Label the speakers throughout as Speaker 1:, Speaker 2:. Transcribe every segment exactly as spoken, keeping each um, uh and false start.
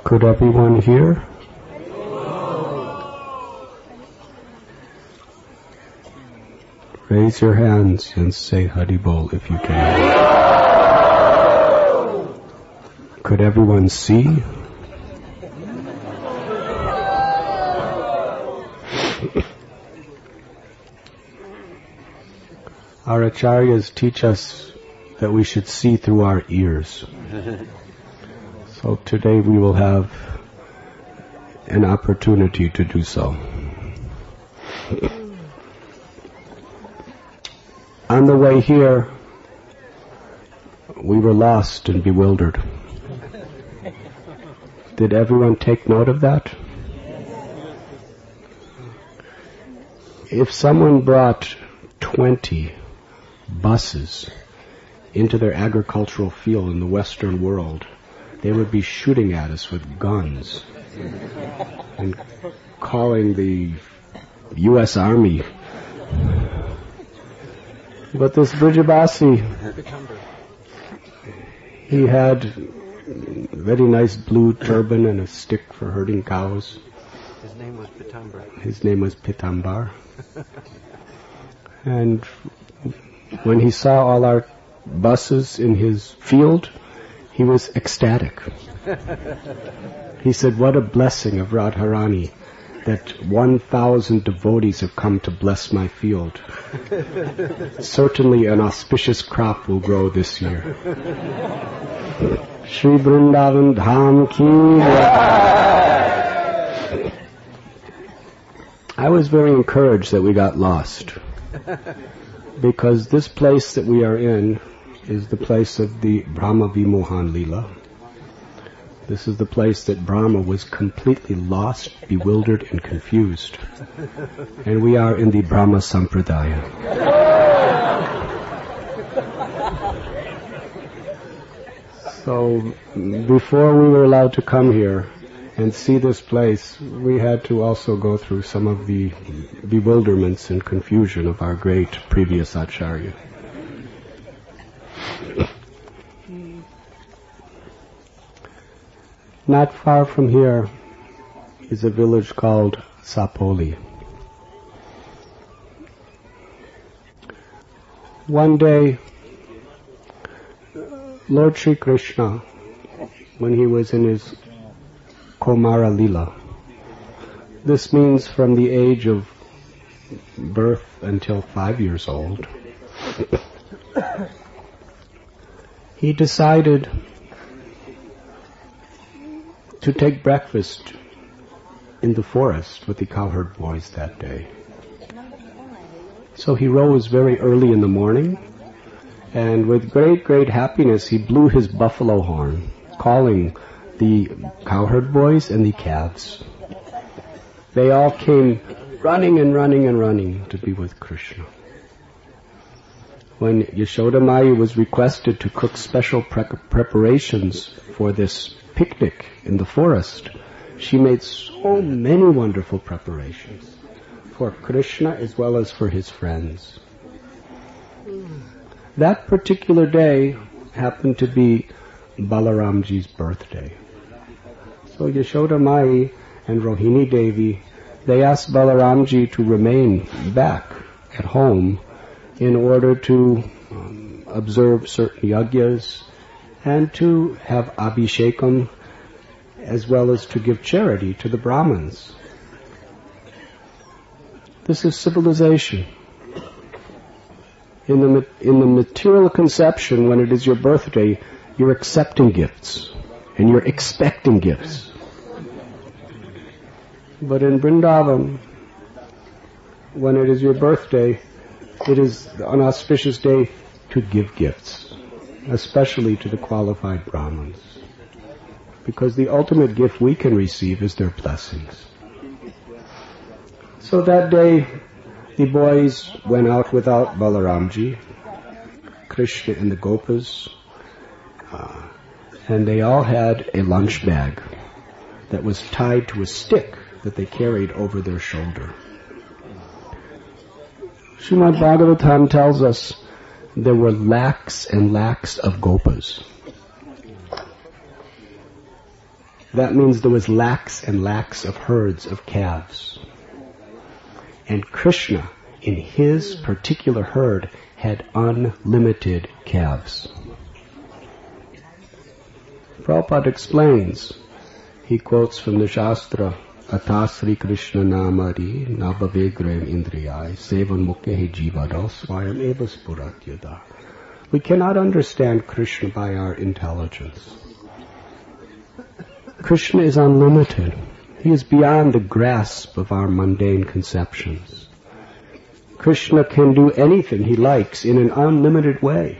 Speaker 1: Could everyone hear? Raise your hands and say Hari Bol if you can. Could everyone see? Our acharyas teach us that we should see through our ears. So today we will have an opportunity to do so. On the way here, we were lost and bewildered. Did everyone take note of that? If someone brought twenty buses into their agricultural field in the Western world, they would be shooting at us with guns and calling the U S Army. But this Brijabasi, he had a very nice blue turban and a stick for herding cows.
Speaker 2: His name was Pitambar.
Speaker 1: His name was Pitambar. And when he saw all our buses in his field, he was ecstatic. He said, what a blessing of Radharani that one thousand devotees have come to bless my field. Certainly an auspicious crop will grow this year. Shri Vrindavan Dham Ki Jai. I was very encouraged that we got lost, because this place that we are in is the place of the Brahma Vimohan Leela. This is the place that Brahma was completely lost, bewildered, and confused. And we are in the Brahma Sampradaya. So, before we were allowed to come here and see this place, we had to also go through some of the bewilderments and confusion of our great previous Acharya. Not far from here is a village called Sapoli. One day, Lord Sri Krishna, when he was in his Komara Lila, this means from the age of birth until five years old, he decided to take breakfast in the forest with the cowherd boys that day. So he rose very early in the morning, and with great, great happiness he blew his buffalo horn, calling the cowherd boys and the calves. They all came running and running and running to be with Krishna. When Yashoda Maya was requested to cook special pre- preparations for this picnic in the forest, she made so many wonderful preparations for Krishna as well as for his friends. That particular day happened to be Balaramji's birthday. So Yashoda Mai and Rohini Devi, they asked Balaramji to remain back at home in order to um, observe certain yagyas and to have abhishekam, as well as to give charity to the Brahmins. This is civilization. In the, in the material conception, when it is your birthday, you're accepting gifts and you're expecting gifts. But in Vrindavan, when it is your birthday, it is an auspicious day to give gifts, especially to the qualified Brahmins, because the ultimate gift we can receive is their blessings. So that day, the boys went out without Balaramji, Krishna and the Gopas, uh, and they all had a lunch bag that was tied to a stick that they carried over their shoulder. Srimad Bhagavatam tells us there were lakhs and lakhs of Gopas. That means there was lakhs and lakhs of herds of calves. And Krishna, in his particular herd, had unlimited calves. Prabhupada explains, he quotes from the Shastra, Atasri Krishna Namari Nabhavegrem Indriyai Sevan Mukhe Jivado Swayam Eva Spuratyada. We cannot understand Krishna by our intelligence. Krishna is unlimited. He is beyond the grasp of our mundane conceptions. Krishna can do anything he likes in an unlimited way,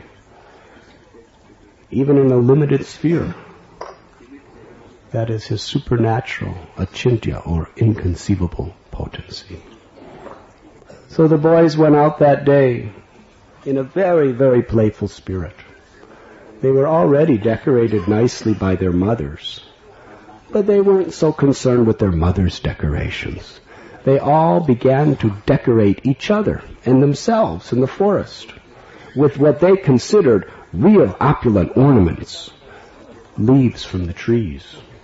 Speaker 1: even in a limited sphere. That is his supernatural, achintya, or inconceivable potency. So the boys went out that day in a very, very playful spirit. They were already decorated nicely by their mothers, but they weren't so concerned with their mothers' decorations. They all began to decorate each other and themselves in the forest with what they considered real opulent ornaments, leaves from the trees,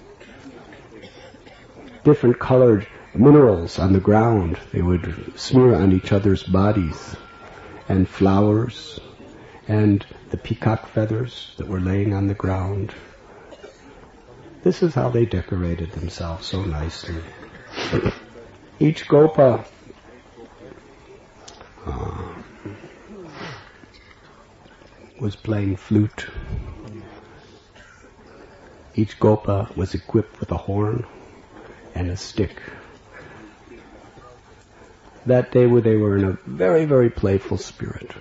Speaker 1: different colored minerals on the ground they would smear on each other's bodies, and flowers, and the peacock feathers that were laying on the ground. This is how they decorated themselves so nicely. Each gopa uh, was playing flute. Each gopa was equipped with a horn and a stick. That day they were in a very, very playful spirit.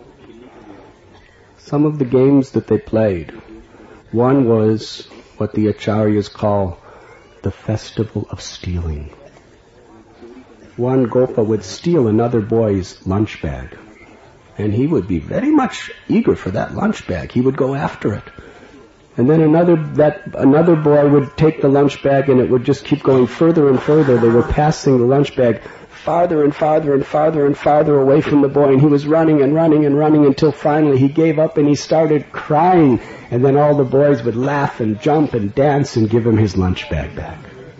Speaker 1: Some of the games that they played, one was what the acharyas call the festival of stealing. One gopa would steal another boy's lunch bag, and he would be very much eager for that lunch bag. He would go after it. And then another that another boy would take the lunch bag, and it would just keep going further and further. They were passing the lunch bag farther and farther and farther and farther away from the boy, and he was running and running and running until finally he gave up and he started crying. And then all the boys would laugh and jump and dance and give him his lunch bag back.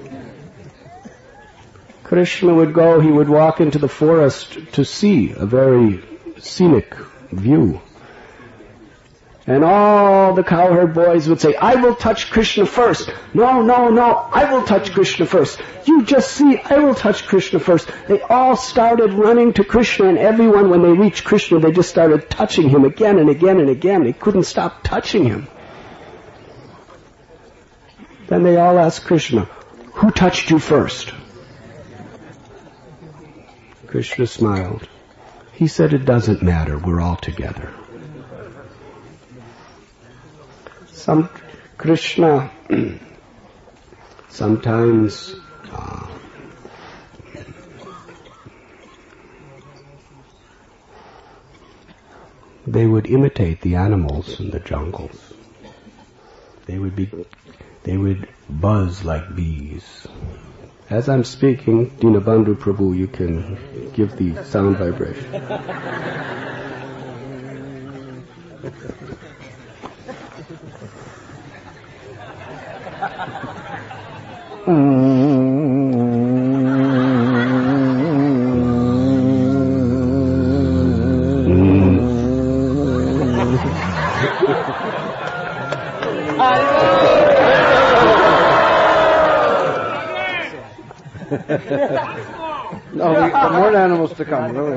Speaker 1: Krishna would go, he would walk into the forest to see a very scenic view. And all the cowherd boys would say, I will touch Krishna first. No, no, no, I will touch Krishna first. You just see, I will touch Krishna first. They all started running to Krishna, and everyone, when they reached Krishna, they just started touching him again and again and again. They couldn't stop touching him. Then they all asked Krishna, who touched you first? Krishna smiled. He said, it doesn't matter, we're all together. Some Krishna sometimes uh, they would imitate the animals in the jungles. They would be, they would buzz like bees. As I'm speaking, Dinabandhu Prabhu, you can give the sound vibration.
Speaker 2: No, we got more animals to come, really.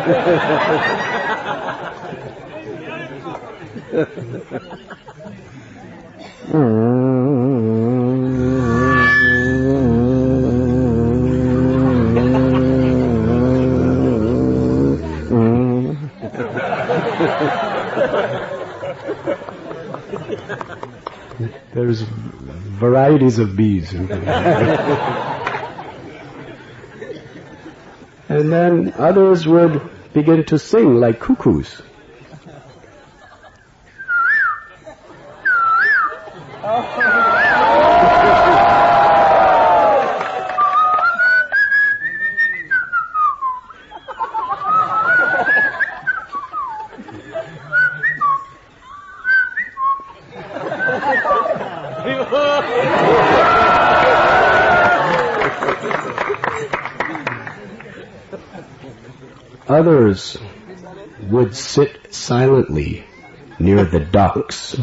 Speaker 1: There's varieties of bees. And then others would begin to sing like cuckoos. Others would sit silently near the ducks.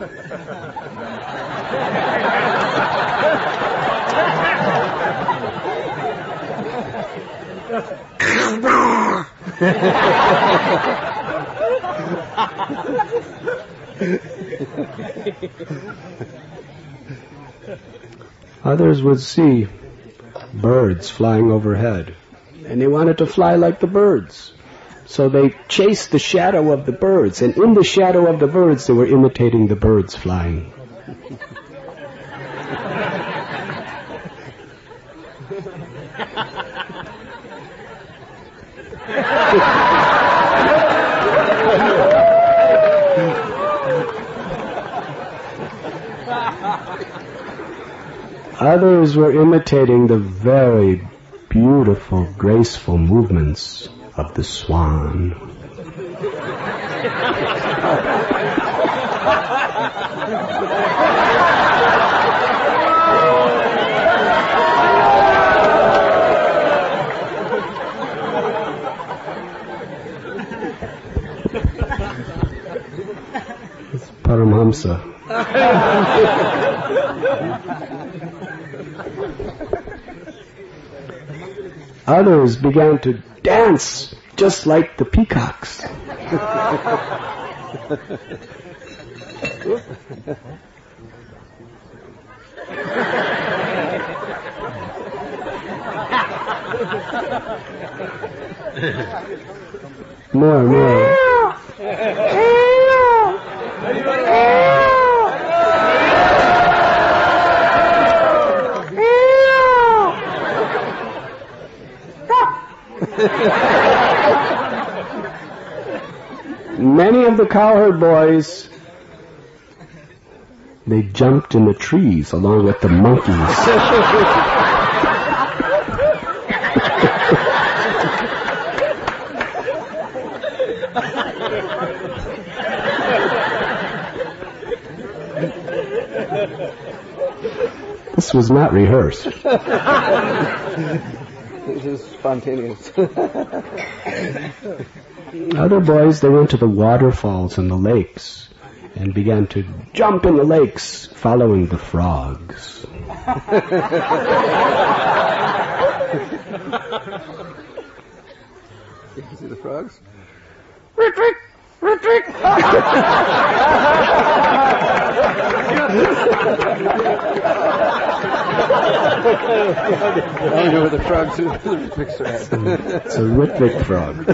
Speaker 1: Others would see birds flying overhead, and they wanted to fly like the birds. So they chased the shadow of the birds, and in the shadow of the birds they were imitating the birds flying. Others were imitating the very beautiful, graceful movements of the swan. It's Paramhamsa. Others began to dance just like the peacocks. More, more. Many of the cowherd boys, they jumped in the trees along with the monkeys. This was not rehearsed.
Speaker 2: This is spontaneous.
Speaker 1: Other boys, they went to the waterfalls and the lakes and began to jump in the lakes following the frogs.
Speaker 2: You can see the frogs?
Speaker 1: Rick, Rick, Rick, Rick.
Speaker 2: I know where the frogs are. The Ritviks are at.
Speaker 1: It's a Ritvik frog.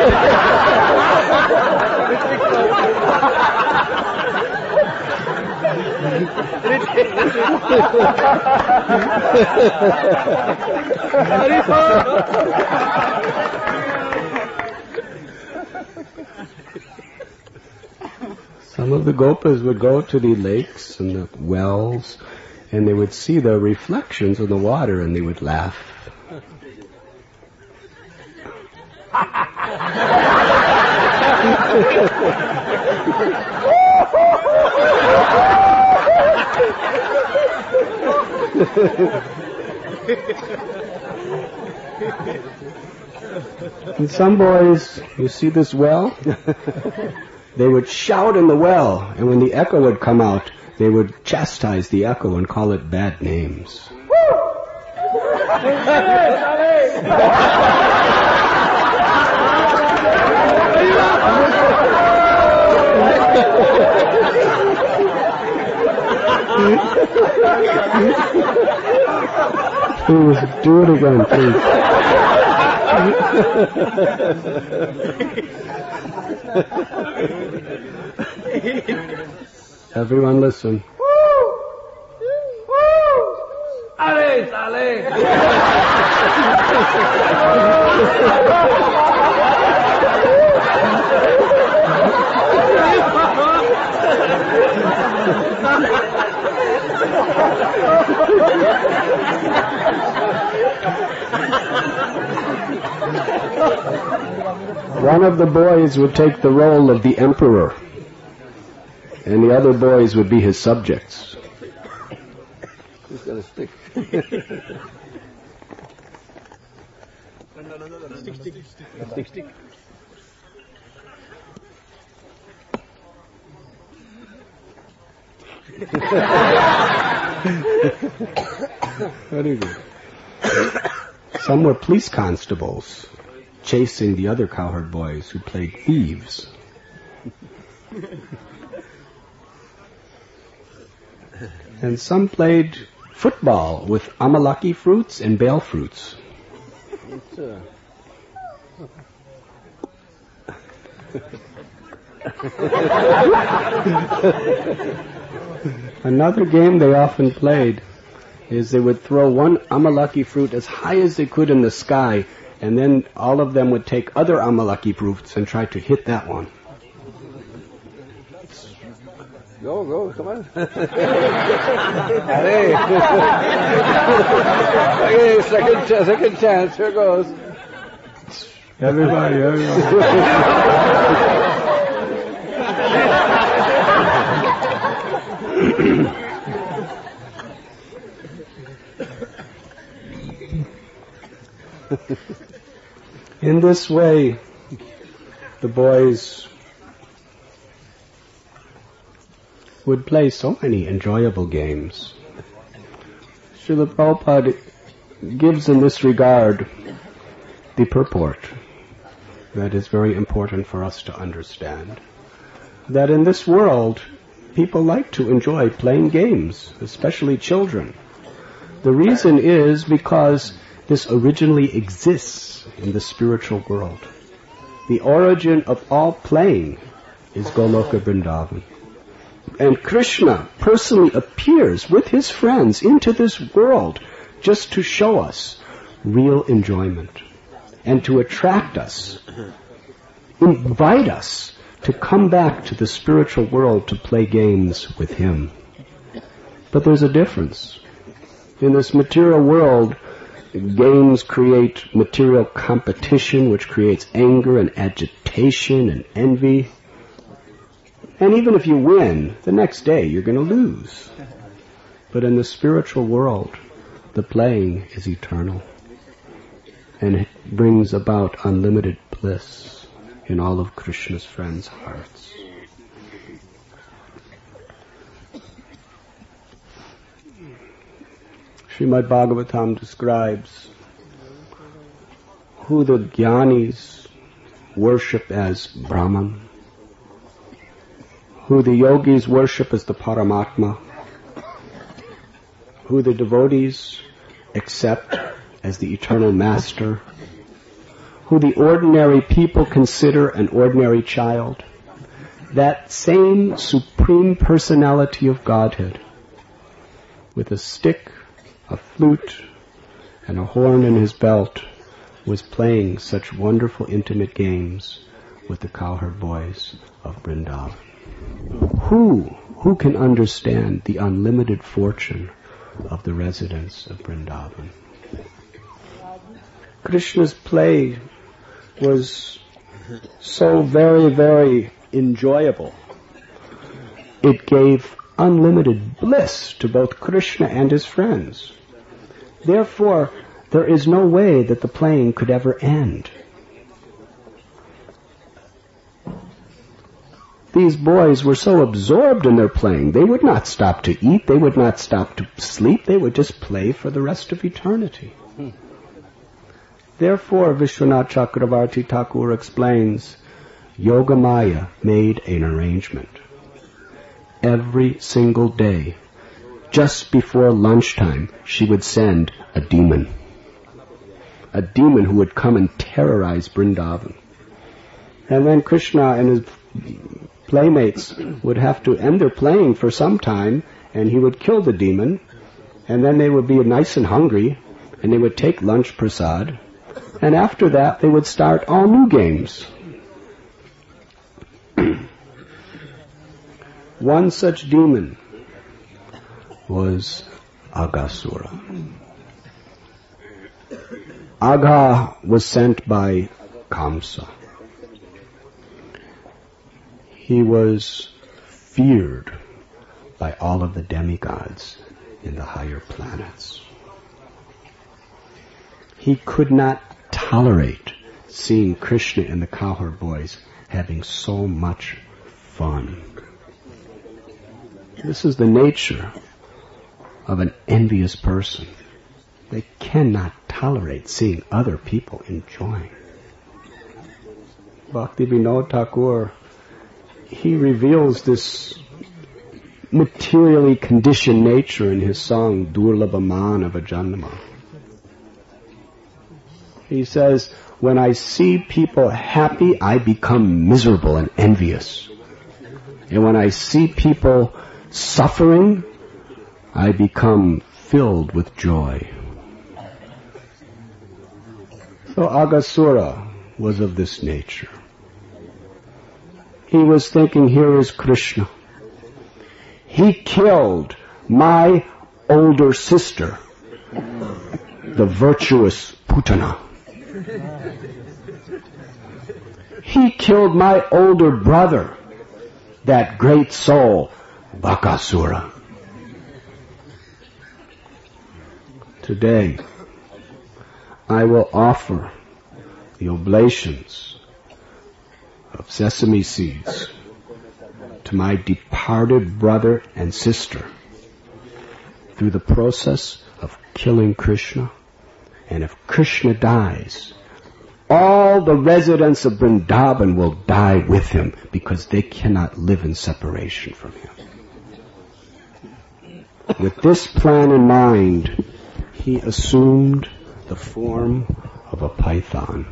Speaker 1: Some of the gopas would go to the lakes and the wells, and they would see the reflections of the water, and they would laugh. And some boys, you see this well? They would shout in the well, and when the echo would come out, they would chastise the echo and call it bad names. Please, do it again, please. Everyone listen.
Speaker 2: Ale, ale.
Speaker 1: One of the boys would take the role of the emperor, and the other boys would be his subjects.
Speaker 2: Who's got a stick? Stick, stick. Stick, stick.
Speaker 1: Very good. Some were police constables chasing the other cowherd boys who played thieves. And some played football with amalaki fruits and bale fruits. Another game they often played is they would throw one amalaki fruit as high as they could in the sky, and then all of them would take other amalaki fruits and try to hit that one.
Speaker 2: Go, go, come on. Okay, second, ch- second chance, here goes.
Speaker 1: Everybody, everybody. In this way, the boys would play so many enjoyable games. Srila Prabhupada gives in this regard the purport that is very important for us to understand. That in this world, people like to enjoy playing games, especially children. The reason is because this originally exists in the spiritual world. The origin of all playing is Goloka Vrindavan. And Krishna personally appears with his friends into this world just to show us real enjoyment and to attract us, invite us to come back to the spiritual world to play games with him. But there's a difference. In this material world, games create material competition, which creates anger and agitation and envy. And even if you win, the next day you're going to lose. But in the spiritual world, the playing is eternal. And it brings about unlimited bliss in all of Krishna's friends' hearts. Srimad Bhagavatam describes who the jnanis worship as Brahman, who the yogis worship as the Paramatma, who the devotees accept as the eternal master, who the ordinary people consider an ordinary child. That same supreme personality of Godhead, with a stick, a flute, and a horn in his belt, was playing such wonderful intimate games with the cowherd boys of Vrindavan. Who, who can understand the unlimited fortune of the residents of Vrindavan? Krishna's play was so very, very enjoyable. It gave unlimited bliss to both Krishna and his friends. Therefore, there is no way that the playing could ever end. These boys were so absorbed in their playing, they would not stop to eat, they would not stop to sleep, they would just play for the rest of eternity. Hmm. Therefore, Vishwanath Chakravarti Thakur explains, Yogamaya made an arrangement. Every single day, just before lunchtime, she would send a demon. A demon who would come and terrorize Vrindavan. And then Krishna and his playmates would have to end their playing for some time, and he would kill the demon, and then they would be nice and hungry, and they would take lunch prasad, and after that they would start all new games. One such demon was Aghasura. Agha was sent by Kamsa. He was feared by all of the demigods in the higher planets. He could not tolerate seeing Krishna and the cowherd boys having so much fun. This is the nature of an envious person. They cannot tolerate seeing other people enjoying. Bhaktivinoda Thakur, he reveals this materially conditioned nature in his song Durlabha Manava Janma. He says, when I see people happy, I become miserable and envious. And when I see people suffering, I become filled with joy. So Aghasura was of this nature. He was thinking, here is Krishna. He killed my older sister, the virtuous Putana. He killed my older brother, that great soul, Bakasura. Today, I will offer the oblations of sesame seeds to my departed brother and sister through the process of killing Krishna. And if Krishna dies, all the residents of Vrindavan will die with him because they cannot live in separation from him. With this plan in mind, he assumed the form of a python.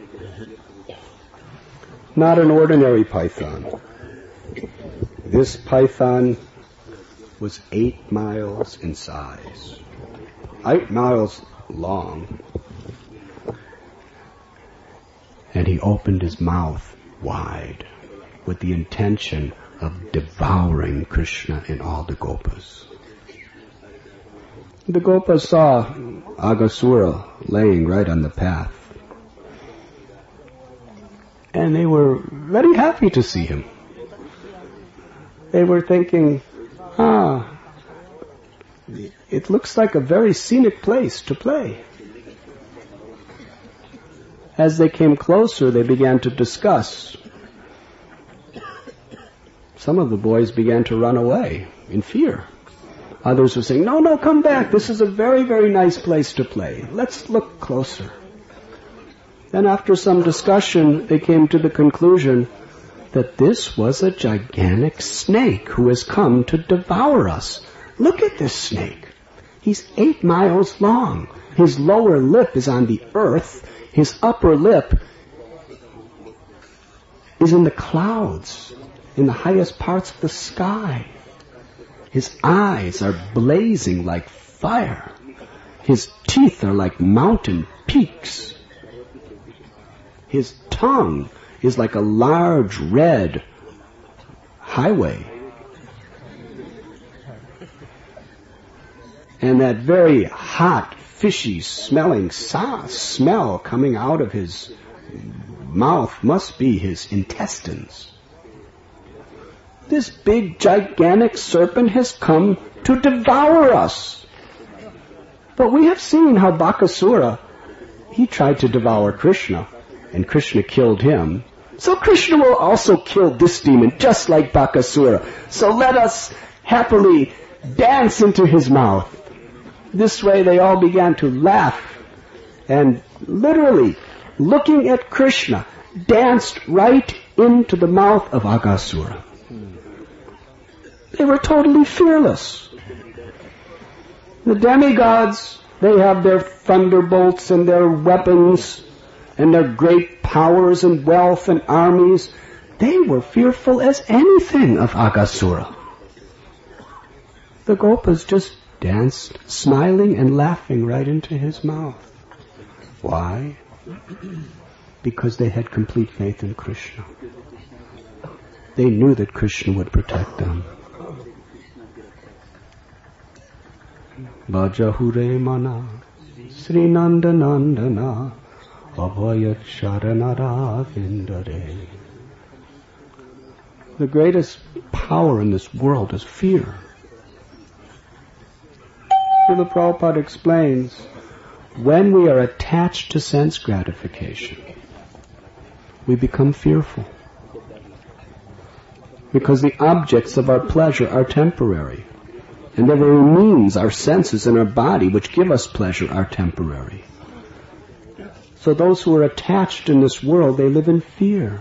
Speaker 1: Not an ordinary python. This python was eight miles in size, eight miles long. And he opened his mouth wide with the intention of devouring Krishna and all the gopas. The gopas saw Aghasura laying right on the path. And they were very happy to see him. They were thinking, ah, it looks like a very scenic place to play. As they came closer, they began to discuss. Some of the boys began to run away in fear. Others were saying, no, no, come back. This is a very, very nice place to play. Let's look closer. Then after some discussion, they came to the conclusion that this was a gigantic snake who has come to devour us. Look at this snake. He's eight miles long. His lower lip is on the earth. His upper lip is in the clouds, in the highest parts of the sky. His eyes are blazing like fire. His teeth are like mountain peaks. His tongue is like a large red highway. And that very hot, fishy smelling sauce smell coming out of his mouth must be his intestines. This big, gigantic serpent has come to devour us. But we have seen how Bakasura, he tried to devour Krishna, and Krishna killed him. So Krishna will also kill this demon, just like Bakasura. So let us happily dance into his mouth. This way they all began to laugh, and literally, looking at Krishna, danced right into the mouth of Aghasura. They were totally fearless. The demigods, they have their thunderbolts and their weapons and their great powers and wealth and armies. They were fearful as anything of Aghasura. The gopas just danced, smiling and laughing right into his mouth. Why? Because they had complete faith in Krishna. They knew that Krishna would protect them. Bhajahure mana Sri Nanda Nandana Abhayat Sharanara Vindare. The greatest power in this world is fear. Srila Prabhupada explains, when we are attached to sense gratification, we become fearful. Because the objects of our pleasure are temporary. And the very means, our senses and our body, which give us pleasure, are temporary. So those who are attached in this world, they live in fear.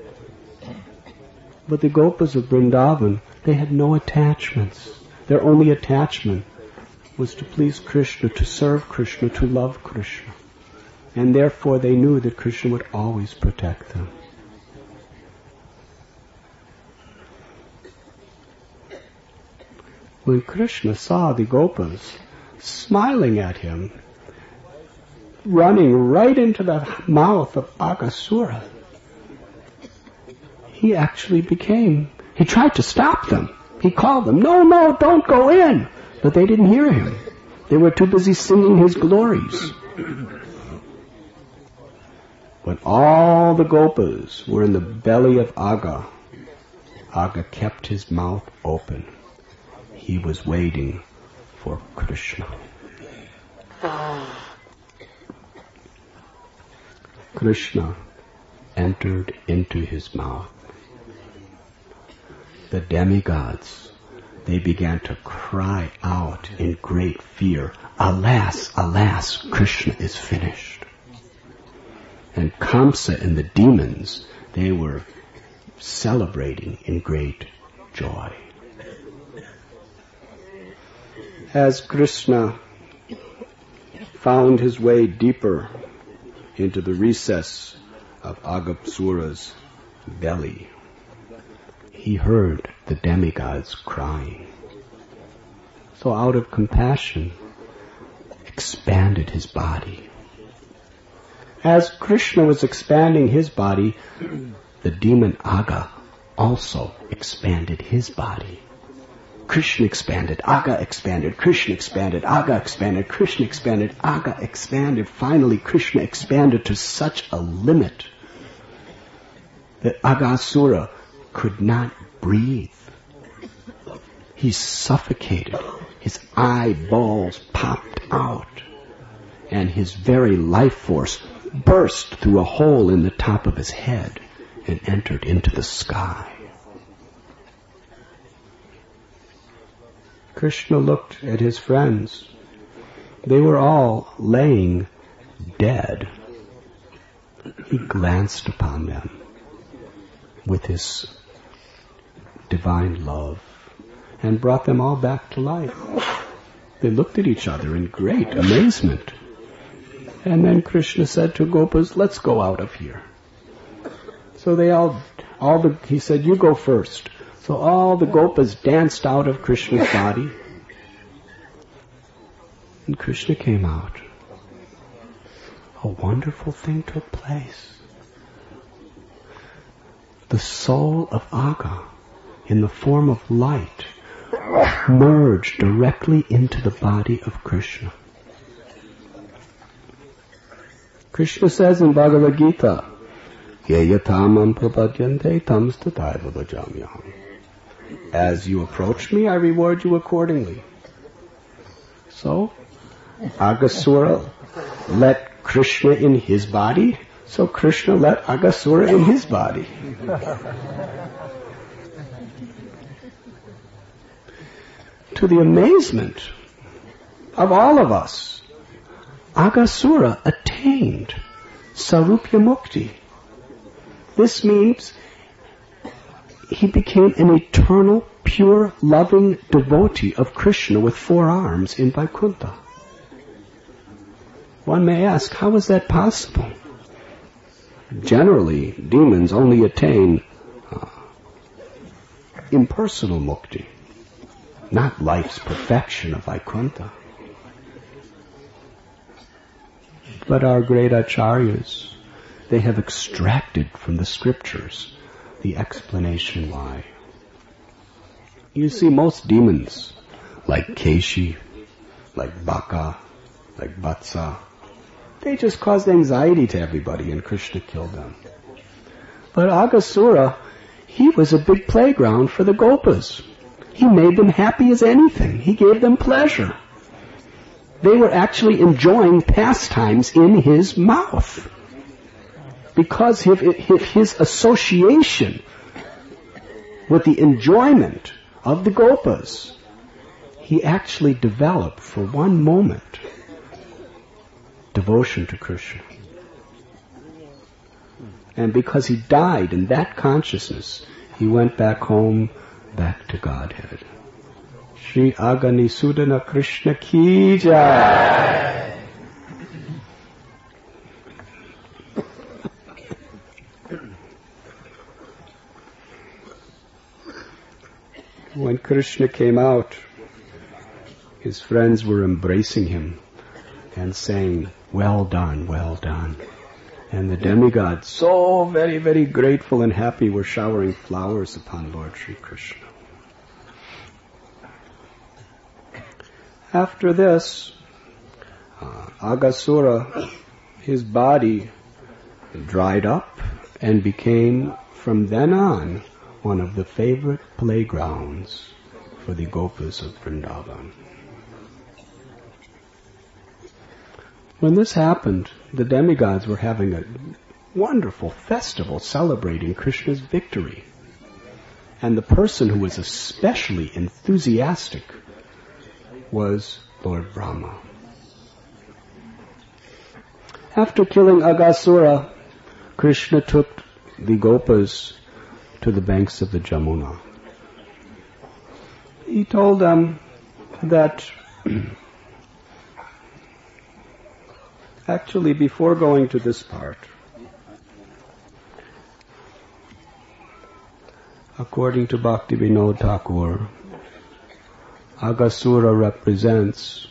Speaker 1: But the Gopas of Vrindavan, they had no attachments. Their only attachment was to please Krishna, to serve Krishna, to love Krishna. And therefore they knew that Krishna would always protect them. When Krishna saw the Gopas smiling at him, running right into the mouth of Aghasura, he actually became, he tried to stop them. He called them, no, no, don't go in. But they didn't hear him. They were too busy singing his glories. When all the Gopas were in the belly of Agha, Agha kept his mouth open. He was waiting for Krishna. Krishna entered into his mouth. The demigods, they began to cry out in great fear, alas, alas, Krishna is finished. And Kamsa and the demons, they were celebrating in great joy. As Krishna found his way deeper into the recess of Aghasura's belly, he heard the demigods crying. So out of compassion, expanded his body. As Krishna was expanding his body, the demon Agha also expanded his body. Krishna expanded, Agha expanded, Krishna expanded, Agha expanded, Krishna expanded, Agha expanded. Finally, Krishna expanded to such a limit that Aghasura could not breathe. He suffocated. His eyeballs popped out, and his very life force burst through a hole in the top of his head and entered into the sky. Krishna looked at his friends. They were all laying dead. He glanced upon them with his divine love and brought them all back to life. They looked at each other in great amazement. And then Krishna said to Gopas, let's go out of here. So they all, all the, he said, you go first. So all the Gopas danced out of Krishna's body. And Krishna came out. A wonderful thing took place. The soul of Agha, in the form of light, merged directly into the body of Krishna. Krishna says in Bhagavad Gita, Yeyatamam prapadyante tamstataiva bhajamyaham. As you approach me, I reward you accordingly. So, Aghasura let Krishna in his body, so Krishna let Aghasura in his body. To the amazement of all of us, Aghasura attained Sarupya Mukti. This means he became an eternal, pure, loving devotee of Krishna with four arms in Vaikuntha. One may ask, how is that possible? Generally, demons only attain uh, impersonal mukti, not life's perfection of Vaikuntha. But our great acharyas, they have extracted from the scriptures the explanation why. You see, most demons, like Keshi, like Baka, like Vatsa, they just caused anxiety to everybody, and Krishna killed them. But Aghasura, he was a big playground for the Gopas. He made them happy as anything. He gave them pleasure. They were actually enjoying pastimes in his mouth. Because of his association with the enjoyment of the gopas, he actually developed for one moment devotion to Krishna. And because he died in that consciousness, he went back home, back to Godhead. Shri Agani Sudana Krishna Ki Jai. When Krishna came out, his friends were embracing him and saying, "Well done, well done." And the demigods, so very, very grateful and happy, were showering flowers upon Lord Sri Krishna. After this, uh, Aghasura, his body dried up and became, from then on, one of the favorite playgrounds for the Gopas of Vrindavan. When this happened, the demigods were having a wonderful festival celebrating Krishna's victory. And the person who was especially enthusiastic was Lord Brahma. After killing Aghasura, Krishna took the Gopas to the banks of the Jamuna. He told them that actually, before going to this part, according to Bhaktivinoda Thakur, Aghasura represents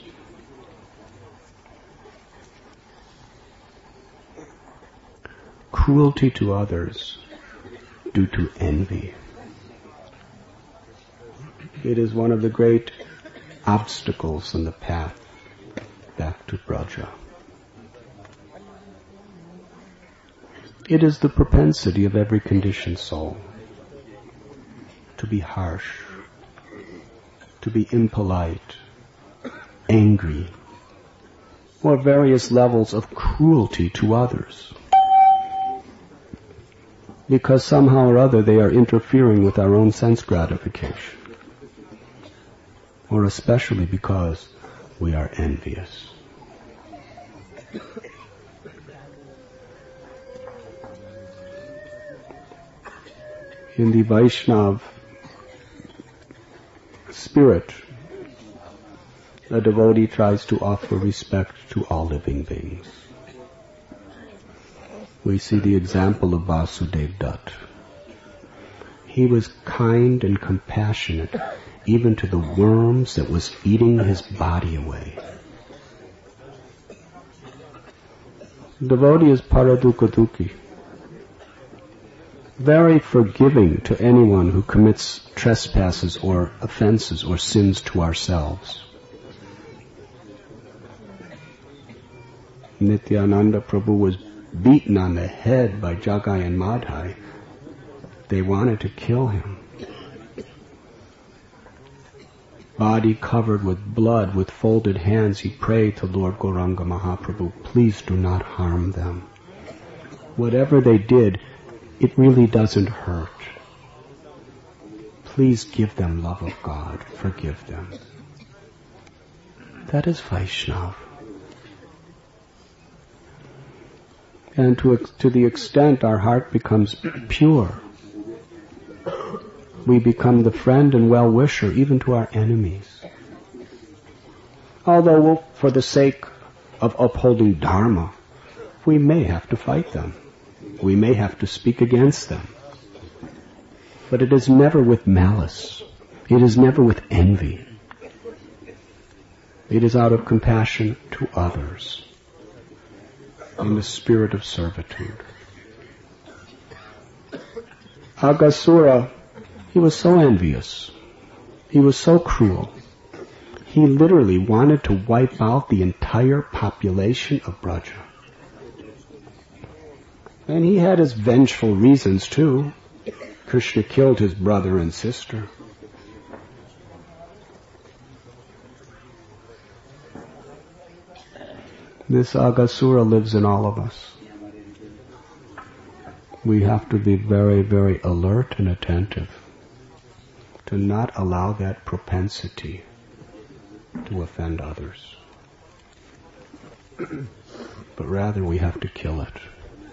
Speaker 1: cruelty to others due to envy. It is one of the great obstacles in the path back to Braja. It is the propensity of every conditioned soul to be harsh, to be impolite, angry, or various levels of cruelty to others. Because somehow or other they are interfering with our own sense gratification. Or especially because we are envious. In the Vaishnav spirit, a devotee tries to offer respect to all living beings. We see the example of Vasudev Dutt. He was kind and compassionate even to the worms that was eating his body away. Devotee is Paradukadukhi, very forgiving to anyone who commits trespasses or offenses or sins to ourselves. Nityananda Prabhu was beaten on the head by Jagai and Madhai. They wanted to kill him. Body covered with blood, with folded hands, he prayed to Lord Gauranga Mahaprabhu, please do not harm them. Whatever they did, it really doesn't hurt. Please give them love of God. Forgive them. That is Vaishnav. And to, to the extent our heart becomes pure, we become the friend and well-wisher even to our enemies. Although we'll, for the sake of upholding Dharma, we may have to fight them. We may have to speak against them. But it is never with malice. It is never with envy. It is out of compassion to others, in the spirit of servitude. Aghasura, he was so envious. He was so cruel. He literally wanted to wipe out the entire population of Braja. And he had his vengeful reasons too. Krishna killed his brother and sister. This Aghasura lives in all of us. We have to be very, very alert and attentive to not allow that propensity to offend others. But rather we have to kill it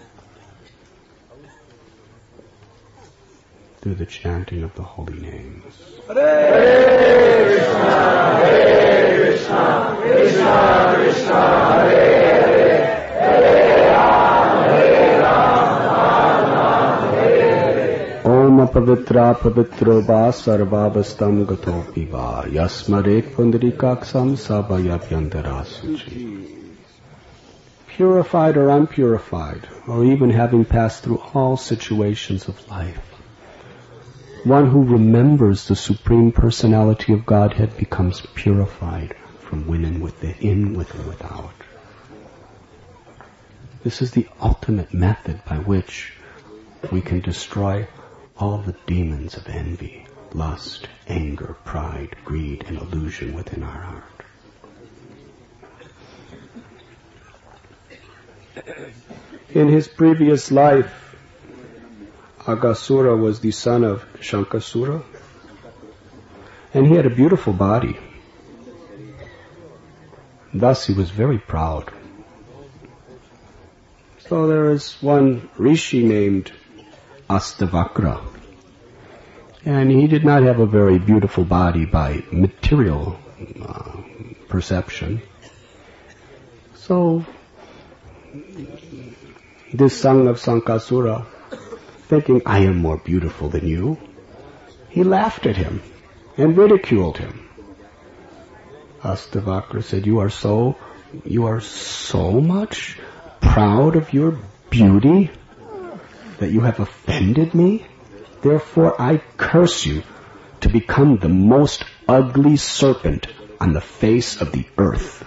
Speaker 1: through the chanting of the holy names. Hare Krishna, Hare Krishna, Krishna Krishna, Hare Hare, Hare Rama, Hare Rama, Hare Hare. Om Pavitra Pavitro Va Sarvavastam Gatopi Va Yasmaret Pundarikaksam Sabhayabhyantara Suchi. Purified or unpurified, or even having passed through all situations of life, one who remembers the Supreme Personality of Godhead becomes purified from within, within, with and without. This is the ultimate method by which we can destroy all the demons of envy, lust, anger, pride, greed, and illusion within our heart. In his previous life, Aghasura was the son of Shankasura, and he had a beautiful body. Thus he was very proud. So there is one rishi named Astavakra, and he did not have a very beautiful body by material uh, perception. So this son of Sankasura, thinking, I am more beautiful than you, he laughed at him and ridiculed him. Astavakra said, you are so, you are so much proud of your beauty that you have offended me. Therefore I curse you to become the most ugly serpent on the face of the earth.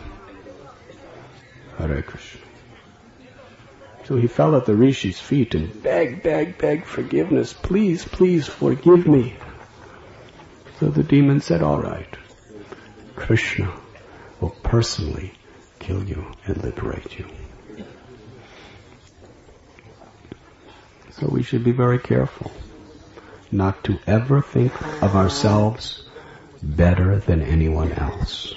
Speaker 1: Hare Krishna. So he fell at the rishi's feet and begged, begged, begged forgiveness. Please, please forgive me. So the demon said, all right, Krishna will personally kill you and liberate you. So we should be very careful not to ever think of ourselves better than anyone else.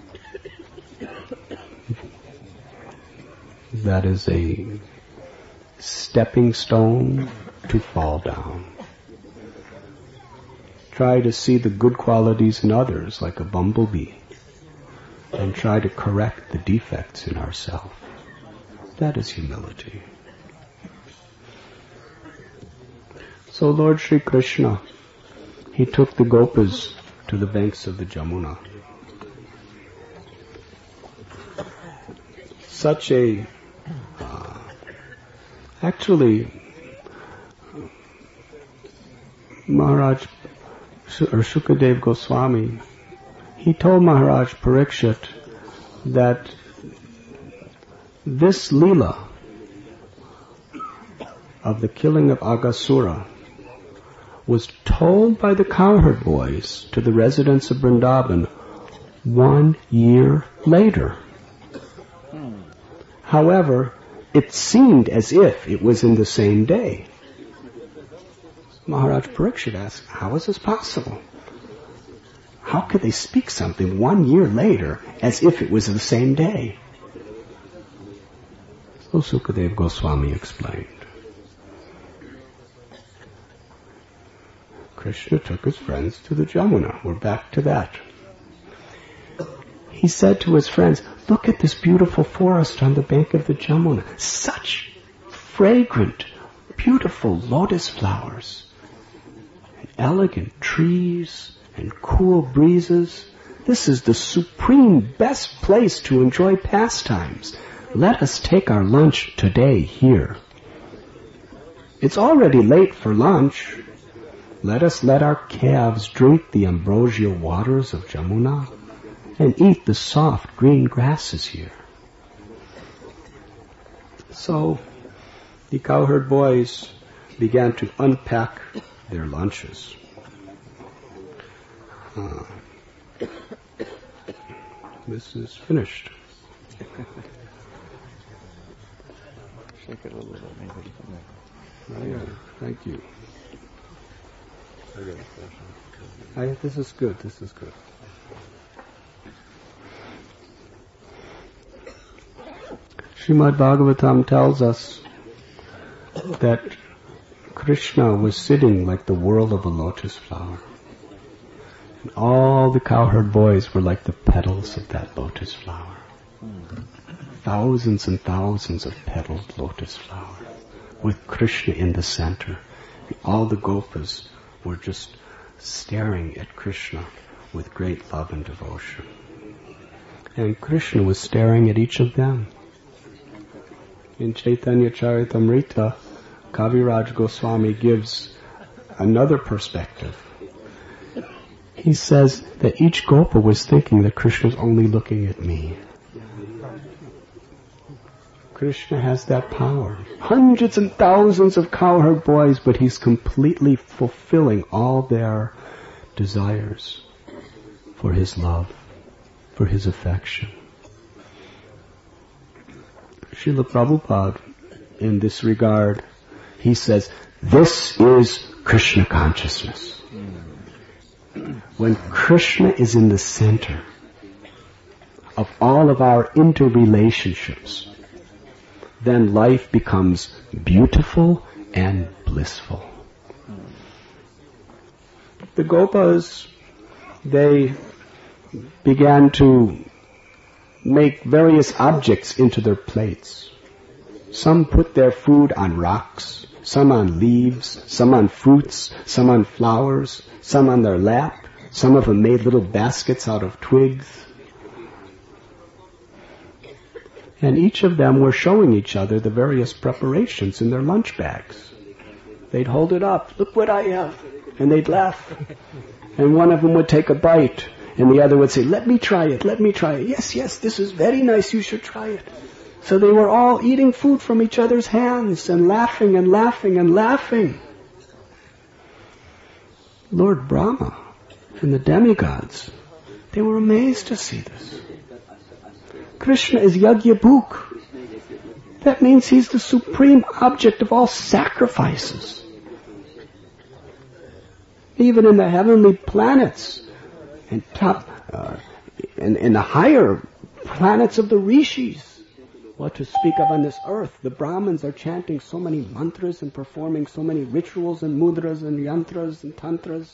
Speaker 1: That is a stepping stone to fall down. Try to see the good qualities in others like a bumblebee, and try to correct the defects in ourselves. That is humility. So Lord Sri Krishna, he took the gopas to the banks of the Jamuna. Such a uh, actually Maharaj or Shukadev Goswami, he told Maharaj Parikshit that this Leela of the killing of Aghasura was told by the cowherd boys to the residents of Vrindavan one year later. However, it seemed as if it was in the same day. Maharaj Parikshit asked, how is this possible? How could they speak something one year later as if it was the same day? So Sukadeva Goswami explained. Krishna took his friends to the Jamuna. We're back to that. He said to his friends, look at this beautiful forest on the bank of the Jamuna. Such fragrant, beautiful lotus flowers, and elegant trees, and cool breezes. This is the supreme best place to enjoy pastimes. Let us take our lunch today here. It's already late for lunch. Let us let our calves drink the ambrosial waters of Jamuna and eat the soft green grasses here. So the cowherd boys began to unpack their lunches. Uh, this is finished.
Speaker 2: shake it a little bit, maybe.
Speaker 1: Oh, yeah. Thank you. I, this is good. This is good. Srimad Bhagavatam tells us that Krishna was sitting like the whorl of a lotus flower. And all the cowherd boys were like the petals of that lotus flower. Thousands and thousands of petaled lotus flower with Krishna in the center. And all the gopas were just staring at Krishna with great love and devotion. And Krishna was staring at each of them. In Chaitanya Charitamrita, Kaviraj Goswami gives another perspective. He says that each gopa was thinking that Krishna was only looking at me. Krishna has that power. Hundreds and thousands of cowherd boys, but he's completely fulfilling all their desires for his love, for his affection. Srila Prabhupada, in this regard, he says, this is Krishna consciousness. When Krishna is in the center of all of our interrelationships, then life becomes beautiful and blissful. The gopas, they began to make various objects into their plates. Some put their food on rocks, some on leaves, some on fruits, some on flowers, some on their lap. Some of them made little baskets out of twigs. And each of them were showing each other the various preparations in their lunch bags. They'd hold it up, look what I have, and they'd laugh. And one of them would take a bite, and the other would say, let me try it, let me try it. Yes, yes, this is very nice, you should try it. So they were all eating food from each other's hands, and laughing and laughing and laughing. Lord Brahma and the demigods, they were amazed to see this. Krishna is Yagyabhuk. That means he's the supreme object of all sacrifices. Even in the heavenly planets and top, uh, and, and the higher planets of the rishis, what to speak of on this earth, the Brahmins are chanting so many mantras and performing so many rituals and mudras and yantras and tantras,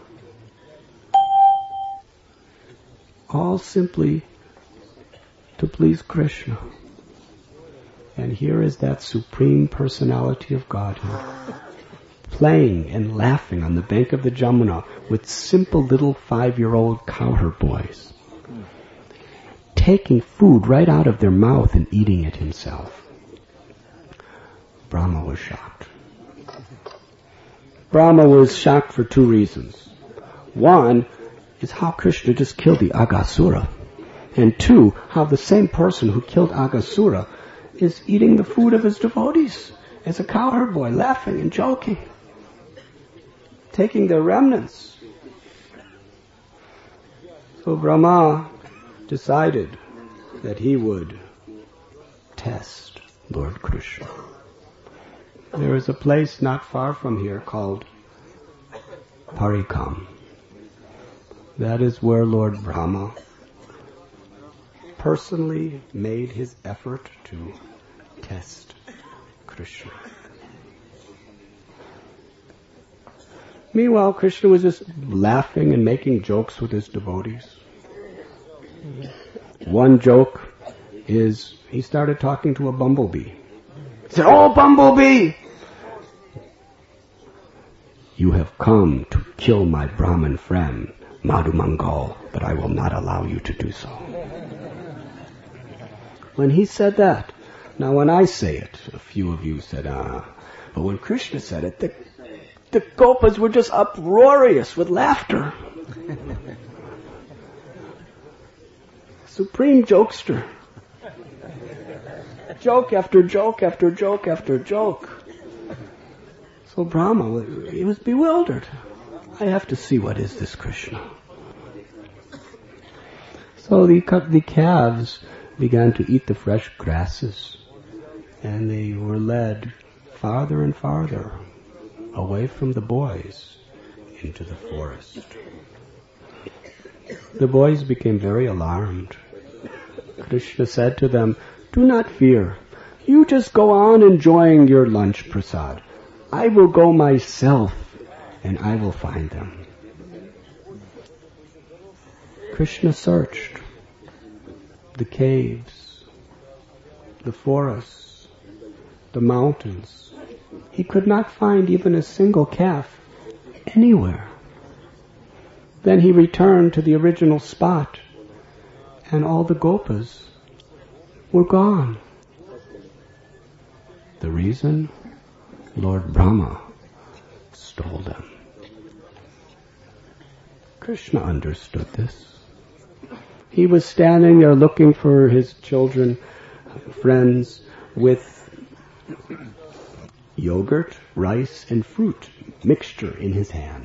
Speaker 1: all simply to please Krishna. And here is that supreme personality of Godhead, playing and laughing on the bank of the Jamuna with simple little five-year-old cowherd boys, taking food right out of their mouth and eating it himself. Brahma was shocked. Brahma was shocked for two reasons. One is how Krishna just killed the Aghasura. And two, how the same person who killed Aghasura is eating the food of his devotees as a cowherd boy, laughing and joking, taking their remnants. So Brahma decided that he would test Lord Krishna. There is a place not far from here called Parikam. That is where Lord Brahma personally made his effort to test Krishna. Meanwhile, Krishna was just laughing and making jokes with his devotees. One joke is he started talking to a bumblebee. He said, "Oh, bumblebee! You have come to kill my Brahmin friend, Madhu Mangal, but I will not allow you to do so." When he said that, now when I say it, a few of you said, ah, but when Krishna said it, the, the gopas were just uproarious with laughter. Supreme jokester. Joke after joke after joke after joke. So Brahma, he was bewildered. I have to see what is this Krishna. So the, the calves began to eat the fresh grasses And they were led farther and farther away from the boys into the forest. The boys became very alarmed. Krishna said to them, "Do not fear. You just go on enjoying your lunch prasad. I will go myself and I will find them." Krishna searched the caves, the forests, the mountains. He could not find even a single calf anywhere. Then he returned to the original spot, and all the gopas were gone. The reason? Lord Brahma stole them. Krishna understood this. He was standing there looking for his children, friends, with yogurt, rice, and fruit mixture in his hand.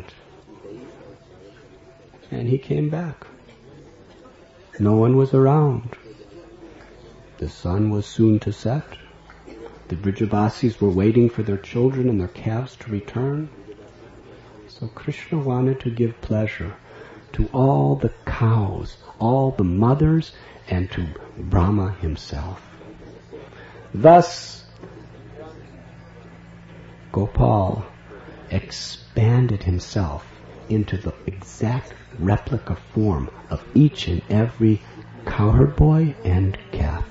Speaker 1: And he came back. No one was around. The sun was soon to set. The Brijavasis were waiting for their children and their calves to return. So Krishna wanted to give pleasure to all the cows, all the mothers, and to Brahma himself. Thus, Gopal expanded himself into the exact replica form of each and every cowherd boy and calf.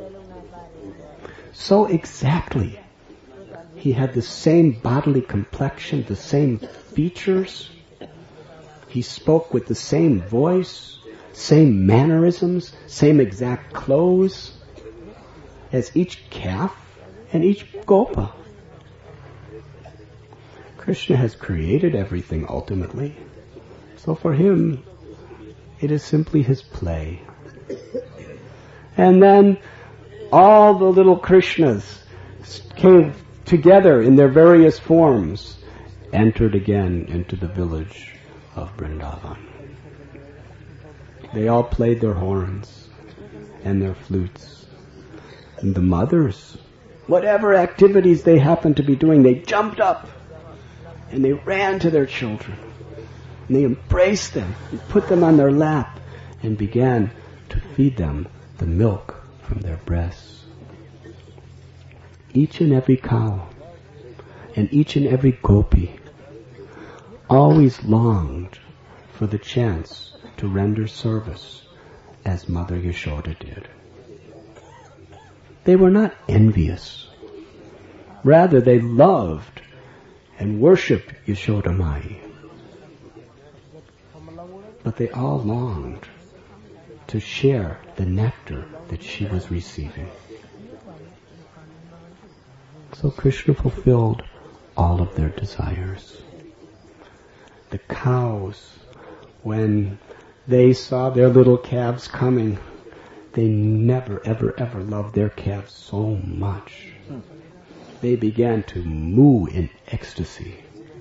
Speaker 1: So exactly. He had the same bodily complexion, the same features. He spoke with the same voice, same mannerisms, same exact clothes as each calf and each gopa. Krishna has created everything ultimately. So for him, it is simply his play. And then all the little Krishnas came together in their various forms, entered again into the village of Vrindavan. They all played their horns and their flutes. And the mothers, whatever activities they happened to be doing, they jumped up and they ran to their children. And they embraced them and put them on their lap and began to feed them the milk from their breasts. Each and every cow and each and every gopi always longed for the chance to render service as Mother Yashoda did. They were not envious. Rather, they loved and worshipped Yashoda Mai. But they all longed to share the nectar that she was receiving. So Krishna fulfilled all of their desires. The cows, when they saw their little calves coming, they never, ever, ever loved their calves so much. They began to moo in ecstasy.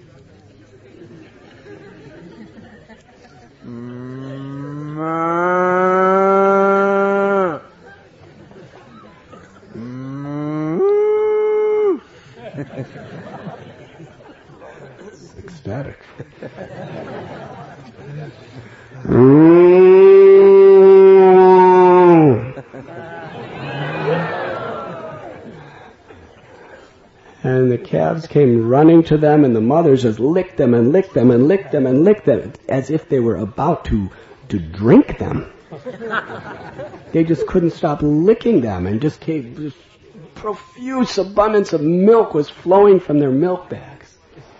Speaker 1: Ecstatic. And the calves came running to them, and the mothers just licked them and licked them and licked them and licked them as if they were about to, to drink them. They just couldn't stop licking them, and just came, just profuse abundance of milk was flowing from their milk bags.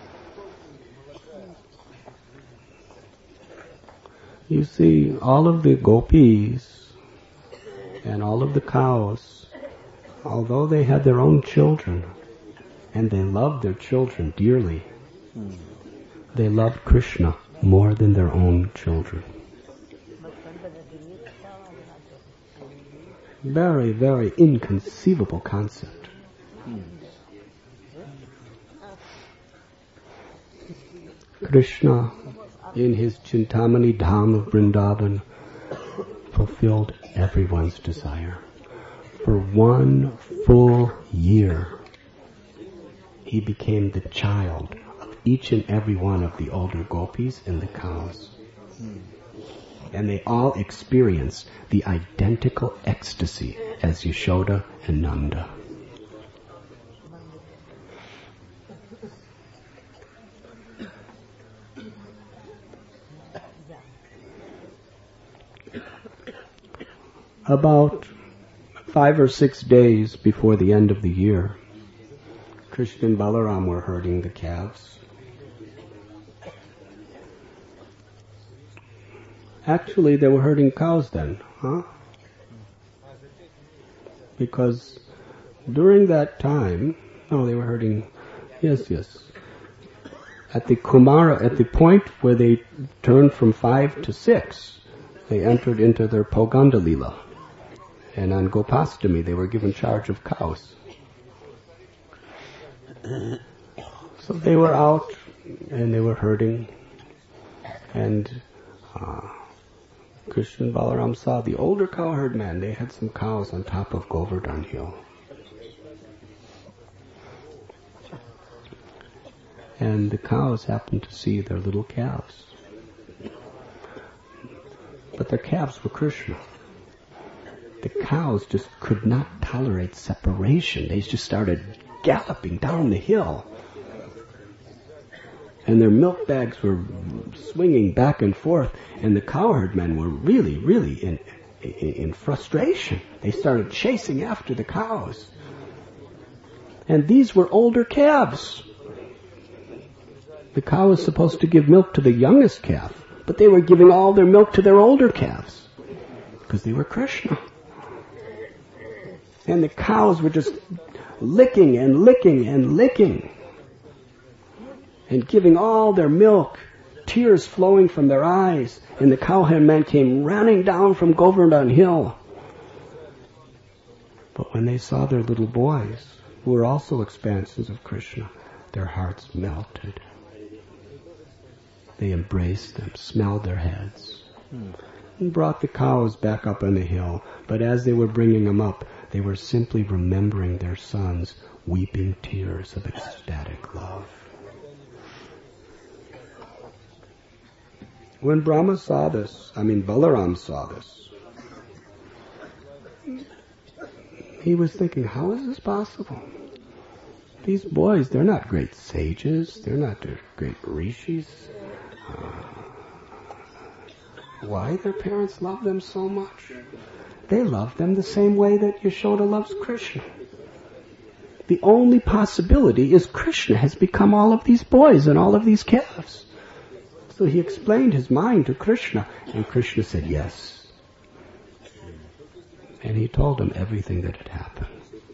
Speaker 1: You see, all of the gopis and all of the cows, although they had their own children, and they loved their children dearly, they loved Krishna more than their own children. Very, very inconceivable concept. Krishna, in his Chintamani Dham of Vrindavan, fulfilled everyone's desire. For one full year, he became the child of each and every one of the older gopis and the cows. And they all experienced the identical ecstasy as Yashoda and Nanda. About five or six days before the end of the year, Krishna and Balaram were herding the calves. Actually, they were herding cows then, huh? Because during that time, no, they were herding, yes, yes. At the Kumara, at the point where they turned from five to six, they entered into their Poganda Lila. And on Gopastami, they were given charge of cows. So they were out, and they were herding, and uh, Krishna and Balaram saw the older cowherd man. They had some cows on top of Govardhan Hill. And the cows happened to see their little calves. But their calves were Krishna. The cows just could not tolerate separation. They just started galloping down the hill. And their milk bags were swinging back and forth, and the cowherd men were really, really in, in, in frustration. They started chasing after the cows. And these were older calves. The cow was supposed to give milk to the youngest calf, but they were giving all their milk to their older calves, because they were Krishna. And the cows were just licking and licking and licking and giving all their milk, tears flowing from their eyes. And the cowherd men came running down from Govardhan Hill. But when they saw their little boys, who were also expansions of Krishna, their hearts melted. They embraced them, smelled their heads, and brought the cows back up on the hill. But as they were bringing them up, they were simply remembering their sons, weeping tears of ecstatic love. When Brahma saw this, I mean Balaram saw this, he was thinking, how is this possible? These boys, they're not great sages, they're not great rishis. Uh, why their parents love them so much? They love them the same way that Yashoda loves Krishna. The only possibility is Krishna has become all of these boys and all of these calves. So he explained his mind to Krishna, and Krishna said yes. And he told him everything that had happened.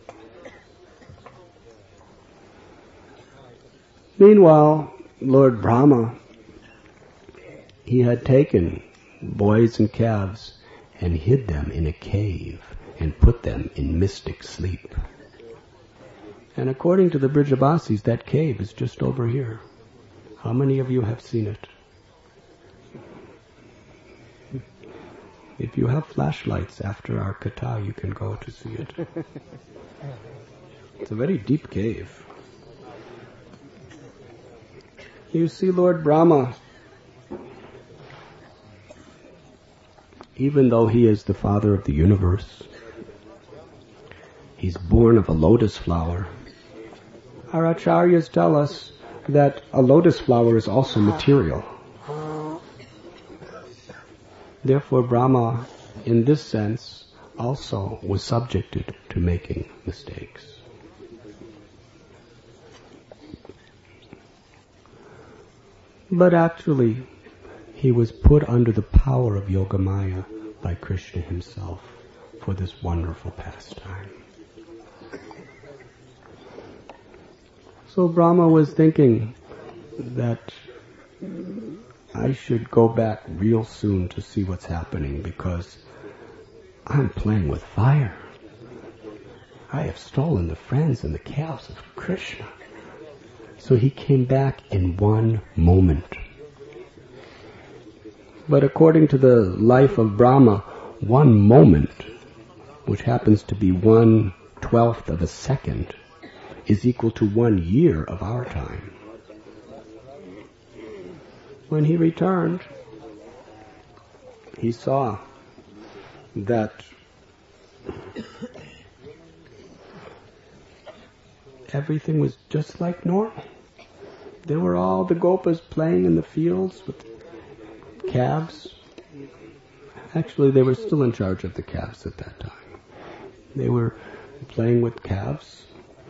Speaker 1: Meanwhile, Lord Brahma, he had taken boys and calves and hid them in a cave and put them in mystic sleep. And according to the Brijabasis, that cave is just over here. How many of you have seen it? If you have flashlights after our katha, you can go to see it. It's a very deep cave. You see Lord Brahma, even though he is the father of the universe, he's born of a lotus flower. Our acharyas tell us that a lotus flower is also material. Therefore Brahma, in this sense, also was subjected to making mistakes. But actually, he was put under the power of Yogamaya by Krishna himself for this wonderful pastime. So Brahma was thinking that I should go back real soon to see what's happening, because I'm playing with fire. I have stolen the friends and the calves of Krishna. So he came back in one moment. But according to the life of Brahma, one moment which happens to be one twelfth of a second, is equal to one year of our time. When he returned, he saw that everything was just like normal. There were all the gopas playing in the fields with calves. Actually, they were still in charge of the calves at that time. They were playing with calves.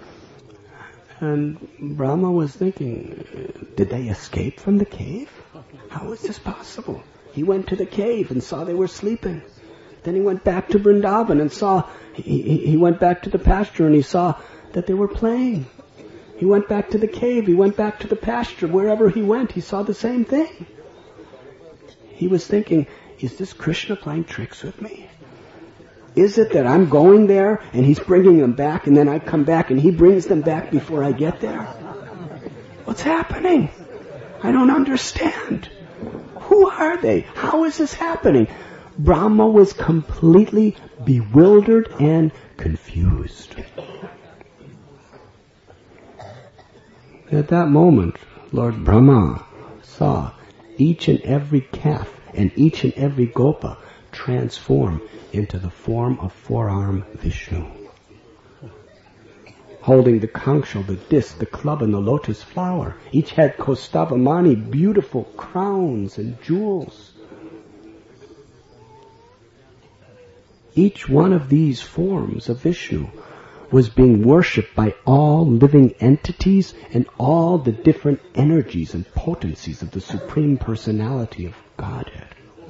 Speaker 1: And Brahma was thinking, did they escape from the cave? How is this possible? He went to the cave and saw they were sleeping. Then he went back to Vrindavan and saw, he, he, he went back to the pasture and he saw that they were playing. He went back to the cave, he went back to the pasture. Wherever he went, he saw the same thing. He was thinking, is this Krishna playing tricks with me? Is it that I'm going there and he's bringing them back and then I come back and he brings them back before I get there? What's happening? I don't understand. Who are they? How is this happening? Brahma was completely bewildered and confused. At that moment, Lord Brahma saw each and every calf and each and every gopa transform into the form of four-arm Vishnu. Holding the Kankshal, the disc, the club, and the lotus flower. Each had Kaustavamani, beautiful crowns and jewels. Each one of these forms of Vishnu was being worshipped by all living entities and all the different energies and potencies of the Supreme Personality of Godhead.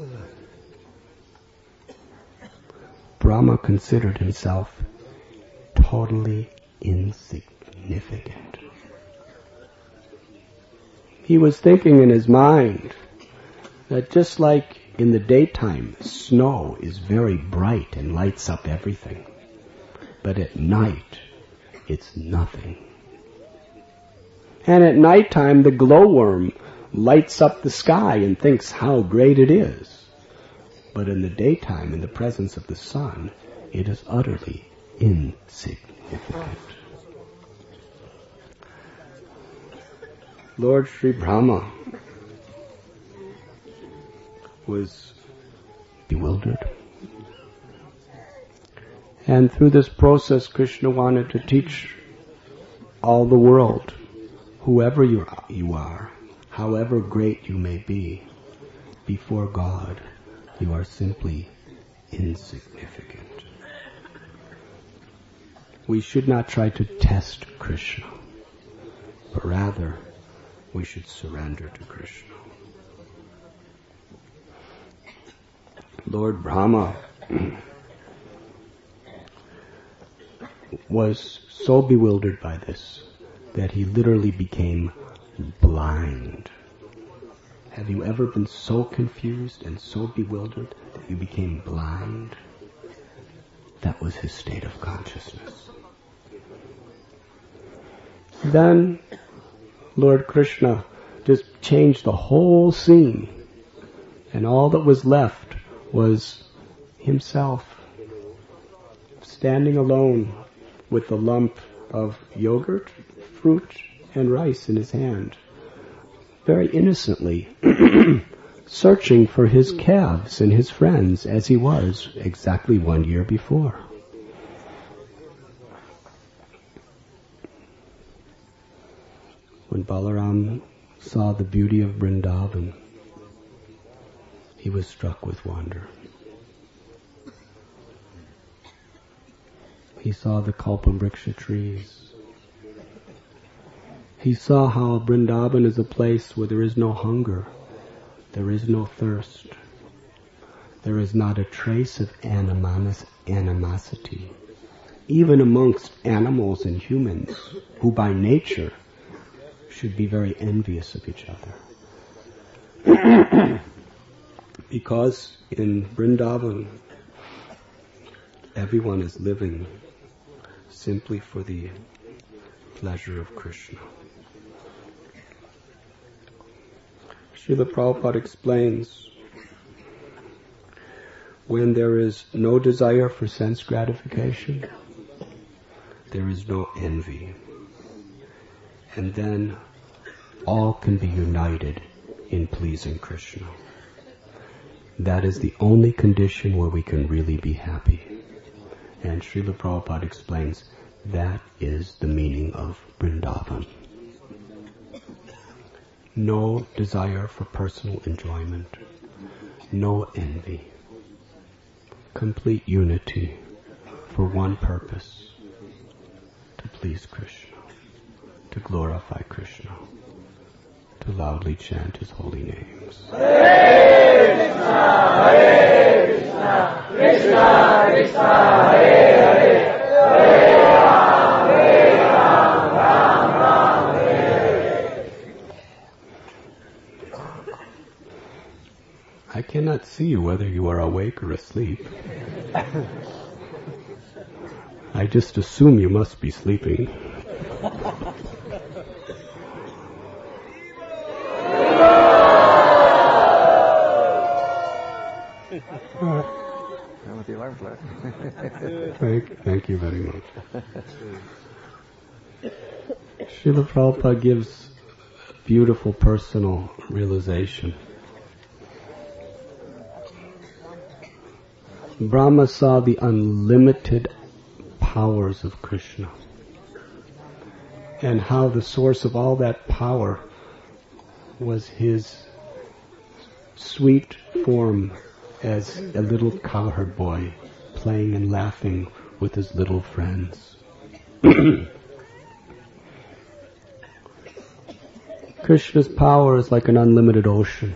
Speaker 1: Brahma considered himself totally insignificant. He was thinking in his mind that just like in the daytime, snow is very bright and lights up everything. But at night, it's nothing. And at nighttime, the glowworm lights up the sky and thinks how great it is. But in the daytime, in the presence of the sun, it is utterly insignificant. Lord Sri Brahma was bewildered. And through this process, Krishna wanted to teach all the world, whoever you are, you are, however great you may be, before God, you are simply insignificant. We should not try to test Krishna, but rather we should surrender to Krishna. Lord Brahma was so bewildered by this that he literally became blind. Have you ever been so confused and so bewildered that you became blind? That was his state of consciousness. Then Lord Krishna just changed the whole scene, and all that was left was himself standing alone with the lump of yogurt, fruit, and rice in his hand, very innocently searching for his calves and his friends as he was exactly one year before. When Balaram saw the beauty of Vrindavan, he was struck with wonder. He saw the Kalpavriksha trees. He saw how Vrindavan is a place where there is no hunger, there is no thirst, there is not a trace of animos- animosity, even amongst animals and humans, who by nature should be very envious of each other. Because in Vrindavan, everyone is living simply for the pleasure of Krishna. Srila Prabhupada explains, when there is no desire for sense gratification, there is no envy. And then all can be united in pleasing Krishna. That is the only condition where we can really be happy. And Srila Prabhupada explains that is the meaning of Vrindavan. No desire for personal enjoyment, no envy, complete unity for one purpose, to please Krishna, to glorify Krishna, to loudly chant His holy names.
Speaker 3: Hare Krishna, Hare Krishna, Krishna Krishna, Hare Hare, Hare Ram, Hare Ram, Ram Ram, Hare Hare.
Speaker 1: I cannot see whether you are awake or asleep. I just assume you must be sleeping.
Speaker 2: With the alarm clock.
Speaker 1: Thank, thank you very much. Srila Prabhupada gives a beautiful personal realization. Brahma saw the unlimited powers of Krishna and how the source of all that power was his sweet form as a little cowherd boy playing and laughing with his little friends. Krishna's power is like an unlimited ocean.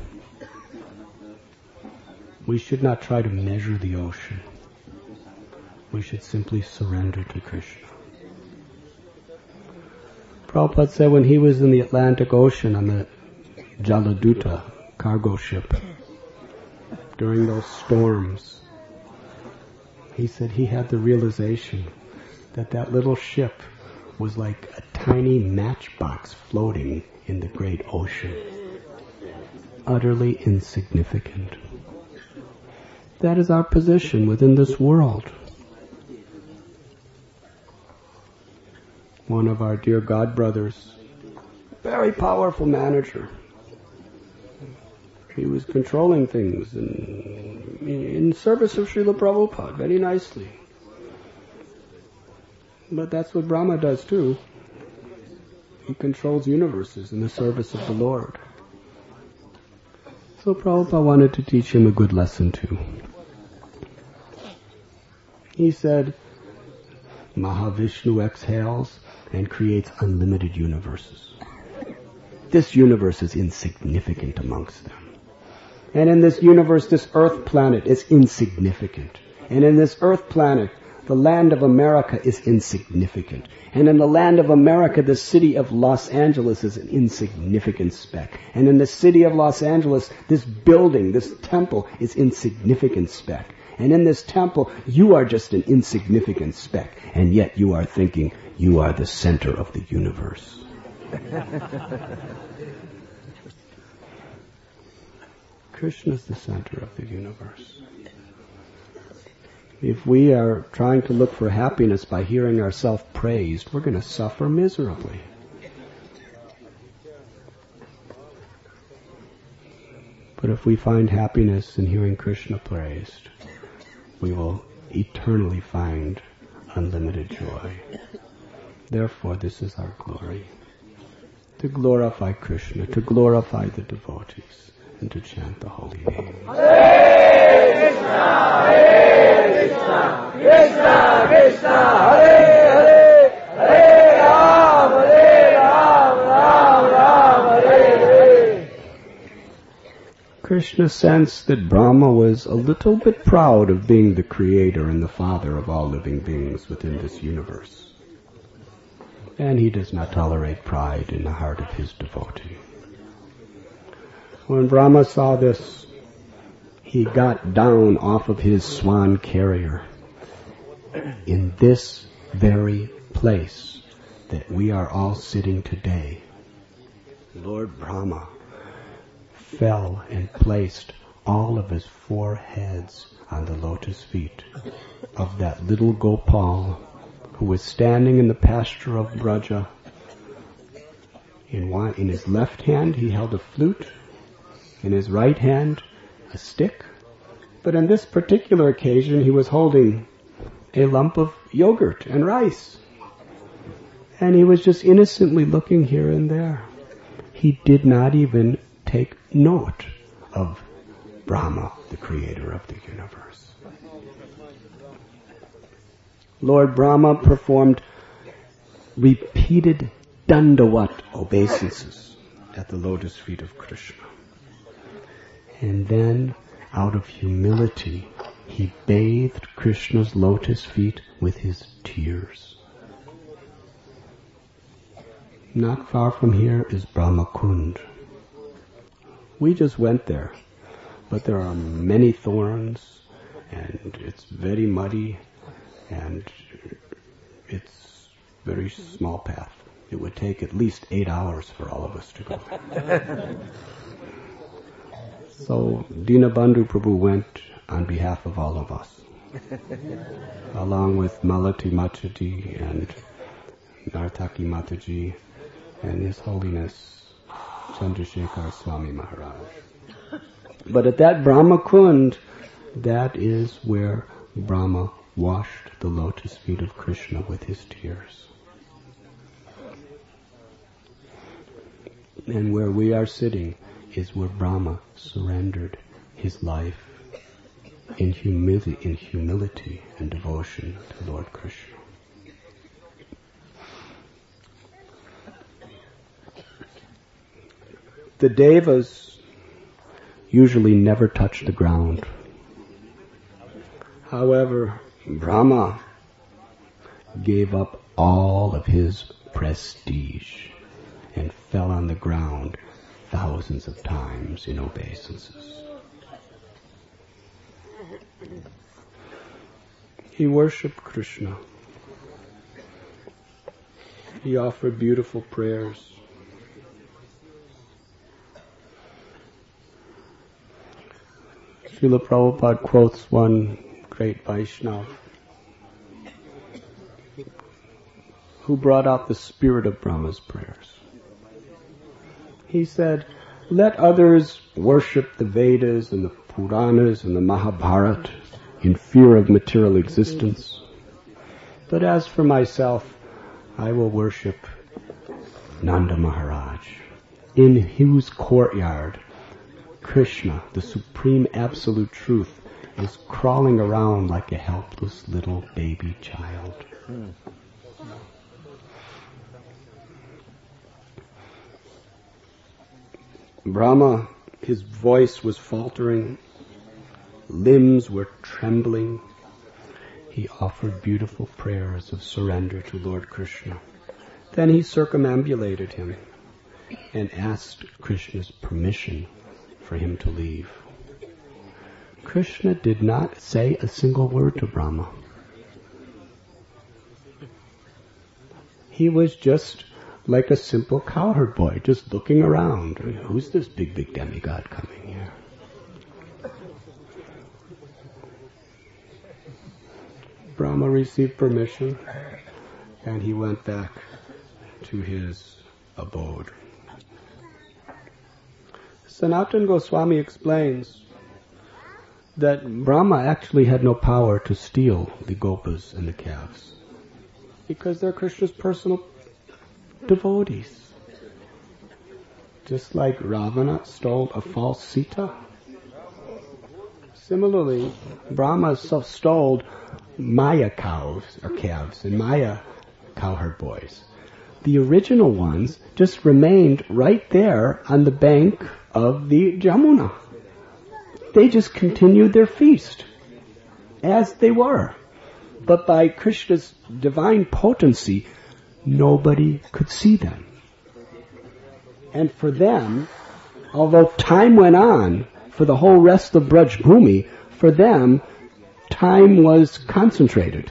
Speaker 1: We should not try to measure the ocean. We should simply surrender to Krishna. Prabhupada said when he was in the Atlantic Ocean on the Jaladuta cargo ship, during those storms, he said he had the realization that that little ship was like a tiny matchbox floating in the great ocean, utterly insignificant. That is our position within this world. One of our dear God brothers, very powerful manager, he was controlling things in, in service of Srila Prabhupada very nicely. But that's what Brahma does too. He controls universes in the service of the Lord. So Prabhupada wanted to teach him a good lesson too. He said, Mahavishnu exhales and creates unlimited universes. This universe is insignificant amongst them. And in this universe, this earth planet is insignificant. And in this earth planet, the land of America is insignificant. And in the land of America, the city of Los Angeles is an insignificant speck. And in the city of Los Angeles, this building, this temple is insignificant speck. And in this temple, you are just an insignificant speck. And yet you are thinking you are the center of the universe. Krishna is the center of the universe. If we are trying to look for happiness by hearing ourselves praised, we're going to suffer miserably. But if we find happiness in hearing Krishna praised, we will eternally find unlimited joy. Therefore, this is our glory. To glorify Krishna, to glorify the devotees, and to chant the holy name.
Speaker 3: Hare Krishna, Hare Krishna, Krishna Krishna, Hare Hare, Hare Ram, Hare Ram, Ram Ram, Hare Hare.
Speaker 1: Krishna sensed that Brahma was a little bit proud of being the creator and the father of all living beings within this universe. And he does not tolerate pride in the heart of his devotee. When Brahma saw this, he got down off of his swan carrier in this very place that we are all sitting today. Lord Brahma fell and placed all of his four heads on the lotus feet of that little Gopal who was standing in the pasture of Braja. In one, in his left hand he held a flute, in his right hand a stick, but on this particular occasion he was holding a lump of yogurt and rice. And he was just innocently looking here and there. He did not even take note of Brahma, the creator of the universe. Lord Brahma performed repeated dandavat obeisances at the lotus feet of Krishna. And then, out of humility, he bathed Krishna's lotus feet with his tears. Not far from here is Brahma Kund. We just went there, but there are many thorns, and it's very muddy, and it's a very small path. It would take at least eight hours for all of us to go. So Dinabandhu Prabhu went on behalf of all of us, along with Malati Mataji and Nartaki Mataji and His Holiness Chandrasekhar Swami Maharaj. But at that Brahma Kund, that is where Brahma washed the lotus feet of Krishna with his tears. And where we are sitting is where Brahma surrendered his life in humility, in humility and devotion to Lord Krishna. The Devas usually never touch the ground. However, Brahma gave up all of his prestige and fell on the ground thousands of times in obeisances. He worshipped Krishna. He offered beautiful prayers. Srila Prabhupada quotes one great Vaishnava who brought out the spirit of Brahma's prayers. He said, let others worship the Vedas and the Puranas and the Mahabharata in fear of material existence. But as for myself, I will worship Nanda Maharaj, in whose courtyard Krishna, the supreme absolute truth, is crawling around like a helpless little baby child. Mm. Brahma, his voice was faltering, limbs were trembling. He offered beautiful prayers of surrender to Lord Krishna. Then he circumambulated him and asked Krishna's permission for him to leave. Krishna did not say a single word to Brahma. He was just like a simple cowherd boy, just looking around. Who's this big, big demigod coming here? Brahma received permission, and he went back to his abode. Sanatana Goswami explains that Brahma actually had no power to steal the gopas and the calves, because they're Krishna's personal devotees. Just like Ravana stole a false Sita. Similarly, Brahma stole Maya cows or calves and Maya cowherd boys. The original ones just remained right there on the bank of the Jamuna. They just continued their feast as they were. But by Krishna's divine potency, nobody could see them. And for them, although time went on for the whole rest of Braj Bhumi, for them, time was concentrated.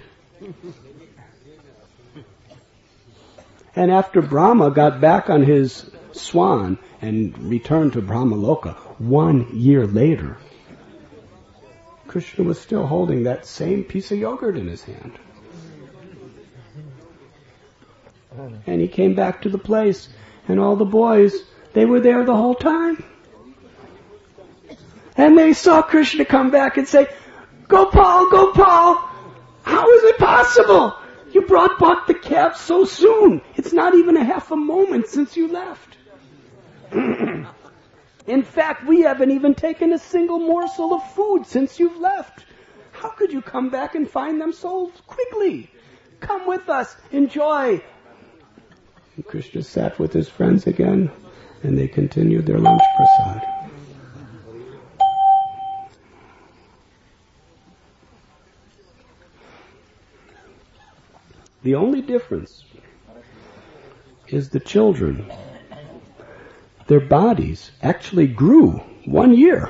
Speaker 1: And after Brahma got back on his swan and returned to Brahmaloka one year later, Krishna was still holding that same piece of yogurt in his hand. And he came back to the place, and all the boys, they were there the whole time. And they saw Krishna come back and say, Gopal, Gopal, how is it possible? You brought back the calf so soon. It's not even a half a moment since you left. In fact, we haven't even taken a single morsel of food since you've left. How could you come back and find them so quickly? Come with us, enjoy. And Krishna sat with his friends again, and they continued their lunch prasad. The only difference is the children. Their bodies actually grew one year.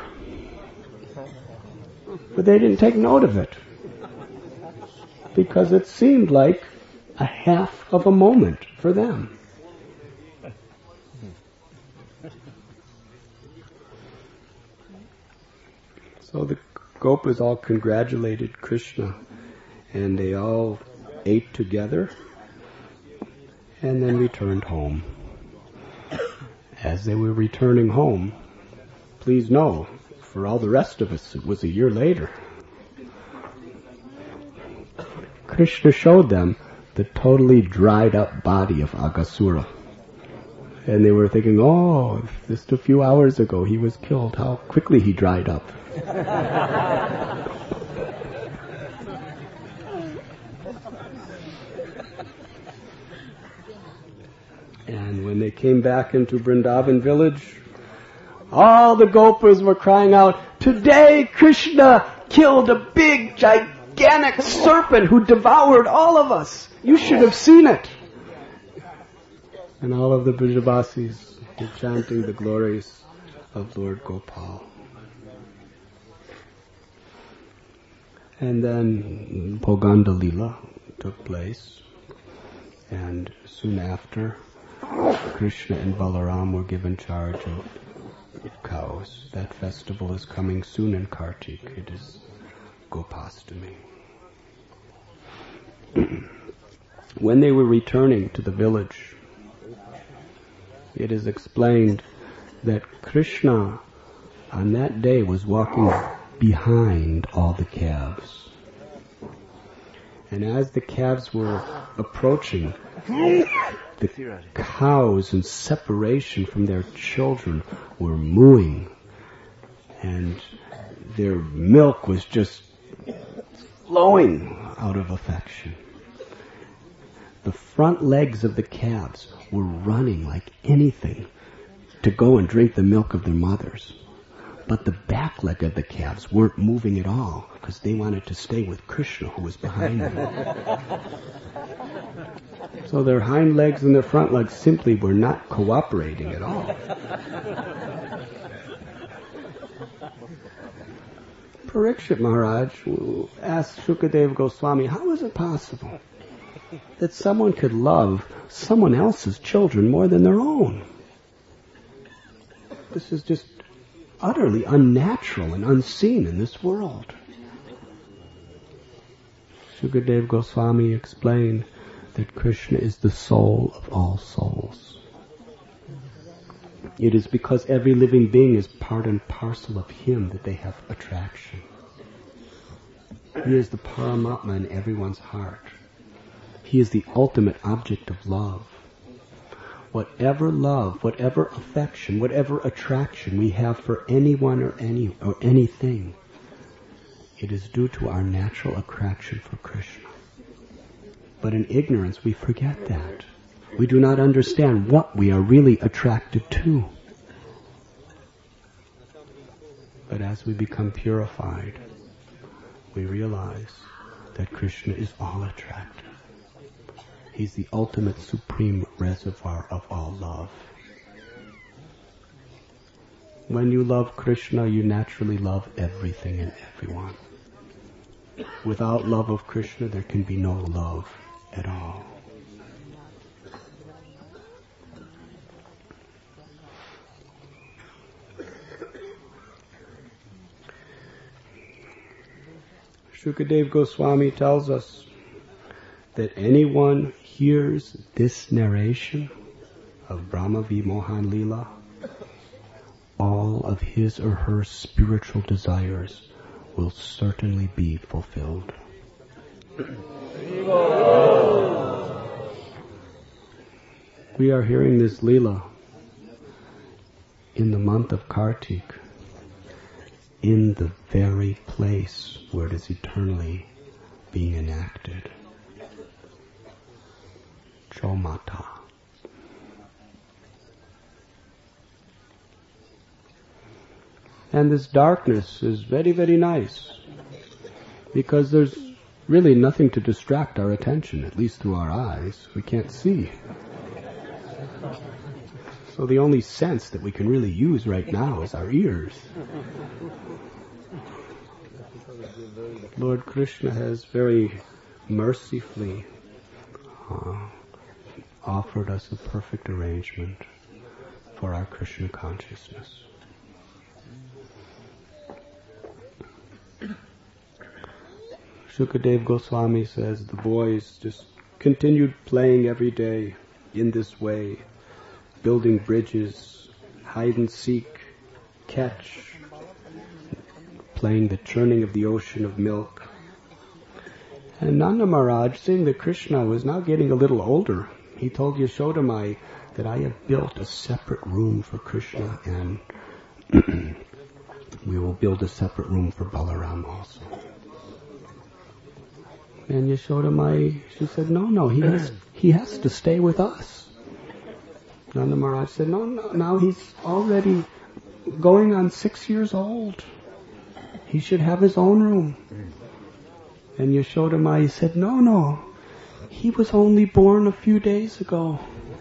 Speaker 1: But they didn't take note of it. Because it seemed like a half of a moment for them. So the Gopas all congratulated Krishna, and they all ate together and then returned home. As they were returning home, please know, for all the rest of us, it was a year later. Krishna showed them the totally dried up body of Aghasura. And they were thinking, oh, just a few hours ago he was killed. How quickly he dried up. And when they came back into Vrindavan village, all the Gopas were crying out, today Krishna killed a big, gigantic serpent who devoured all of us. You should have seen it. And all of the Brajavasis were chanting the glories of Lord Gopal. And then Poganda Lila took place, and soon after, Krishna and Balaram were given charge of cows. That festival is coming soon in Kartik. It is Gopastami. When they were returning to the village, it is explained that Krishna on that day was walking behind all the calves. And as the calves were approaching, the cows in separation from their children were mooing, and their milk was just flowing out of affection. The front legs of the calves were running like anything to go and drink the milk of their mothers. But the back leg of the calves weren't moving at all because they wanted to stay with Krishna, who was behind them. So their hind legs and their front legs simply were not cooperating at all. Parikshit Maharaj asked Shukadeva Goswami, how is it possible that someone could love someone else's children more than their own? This is just utterly unnatural and unseen in this world. Shukadeva Goswami explained that Krishna is the soul of all souls. It is because every living being is part and parcel of Him that they have attraction. He is the Paramatma in everyone's heart. He is the ultimate object of love. Whatever love, whatever affection, whatever attraction we have for anyone or any or anything, it is due to our natural attraction for Krishna. But in ignorance we forget that. We do not understand what we are really attracted to. But as we become purified, we realize that Krishna is all attractive. He's the ultimate supreme reservoir of all love. When you love Krishna, you naturally love everything and everyone. Without love of Krishna, there can be no love at all. Shukadeva Goswami tells us that anyone hears this narration of Brahma Vimohan Leela, all of his or her spiritual desires will certainly be fulfilled. We are hearing this Leela in the month of Kartik, in the very place where it is eternally being enacted. Chaumata. And this darkness is very, very nice, because there's really nothing to distract our attention, at least through our eyes. We can't see. So the only sense that we can really use right now is our ears. Lord Krishna has very mercifully uh, offered us a perfect arrangement for our Krishna consciousness. Shukadeva Goswami says the boys just continued playing every day in this way, building bridges, hide and seek, catch, playing the churning of the ocean of milk. And Nanda Maharaj, seeing that Krishna was now getting a little older, he told Yashodamai that I have built a separate room for Krishna, and we will build a separate room for Balaram also. And Yashodamai, she said, no, no, he has, he has to stay with us. Nanda Maharaj said, no, no, now he's already going on six years old. He should have his own room. And Yashodamai said, no, no, he was only born a few days ago.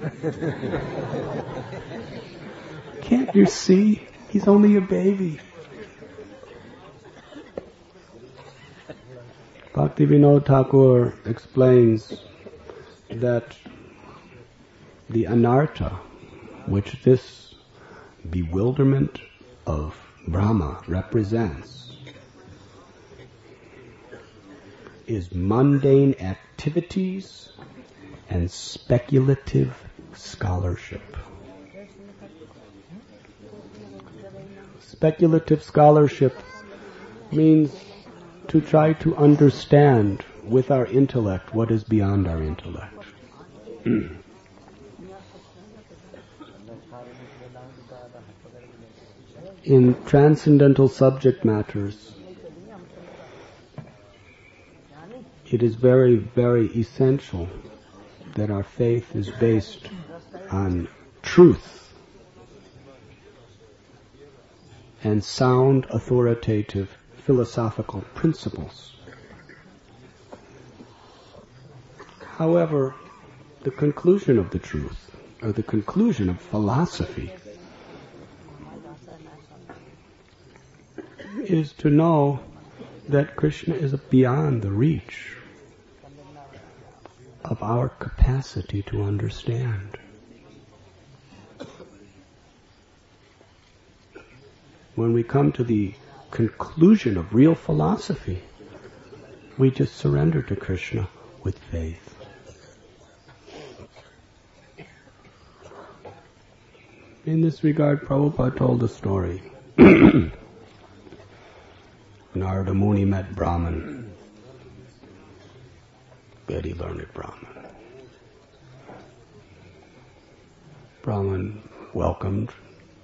Speaker 1: Can't you see? He's only a baby. Bhaktivinoda Thakur explains that the anartha, which this bewilderment of Brahma represents, is mundane activities and speculative scholarship. Speculative scholarship means to try to understand with our intellect what is beyond our intellect. In transcendental subject matters, it is very, very essential that our faith is based on truth and sound, authoritative philosophical principles. However, the conclusion of the truth, or the conclusion of philosophy, is to know that Krishna is beyond the reach of our capacity to understand. When we come to the conclusion of real philosophy, we just surrender to Krishna with faith. In this regard, Prabhupada told a story. Narada Muni met Brahman, very learned Brahman. Brahman welcomed.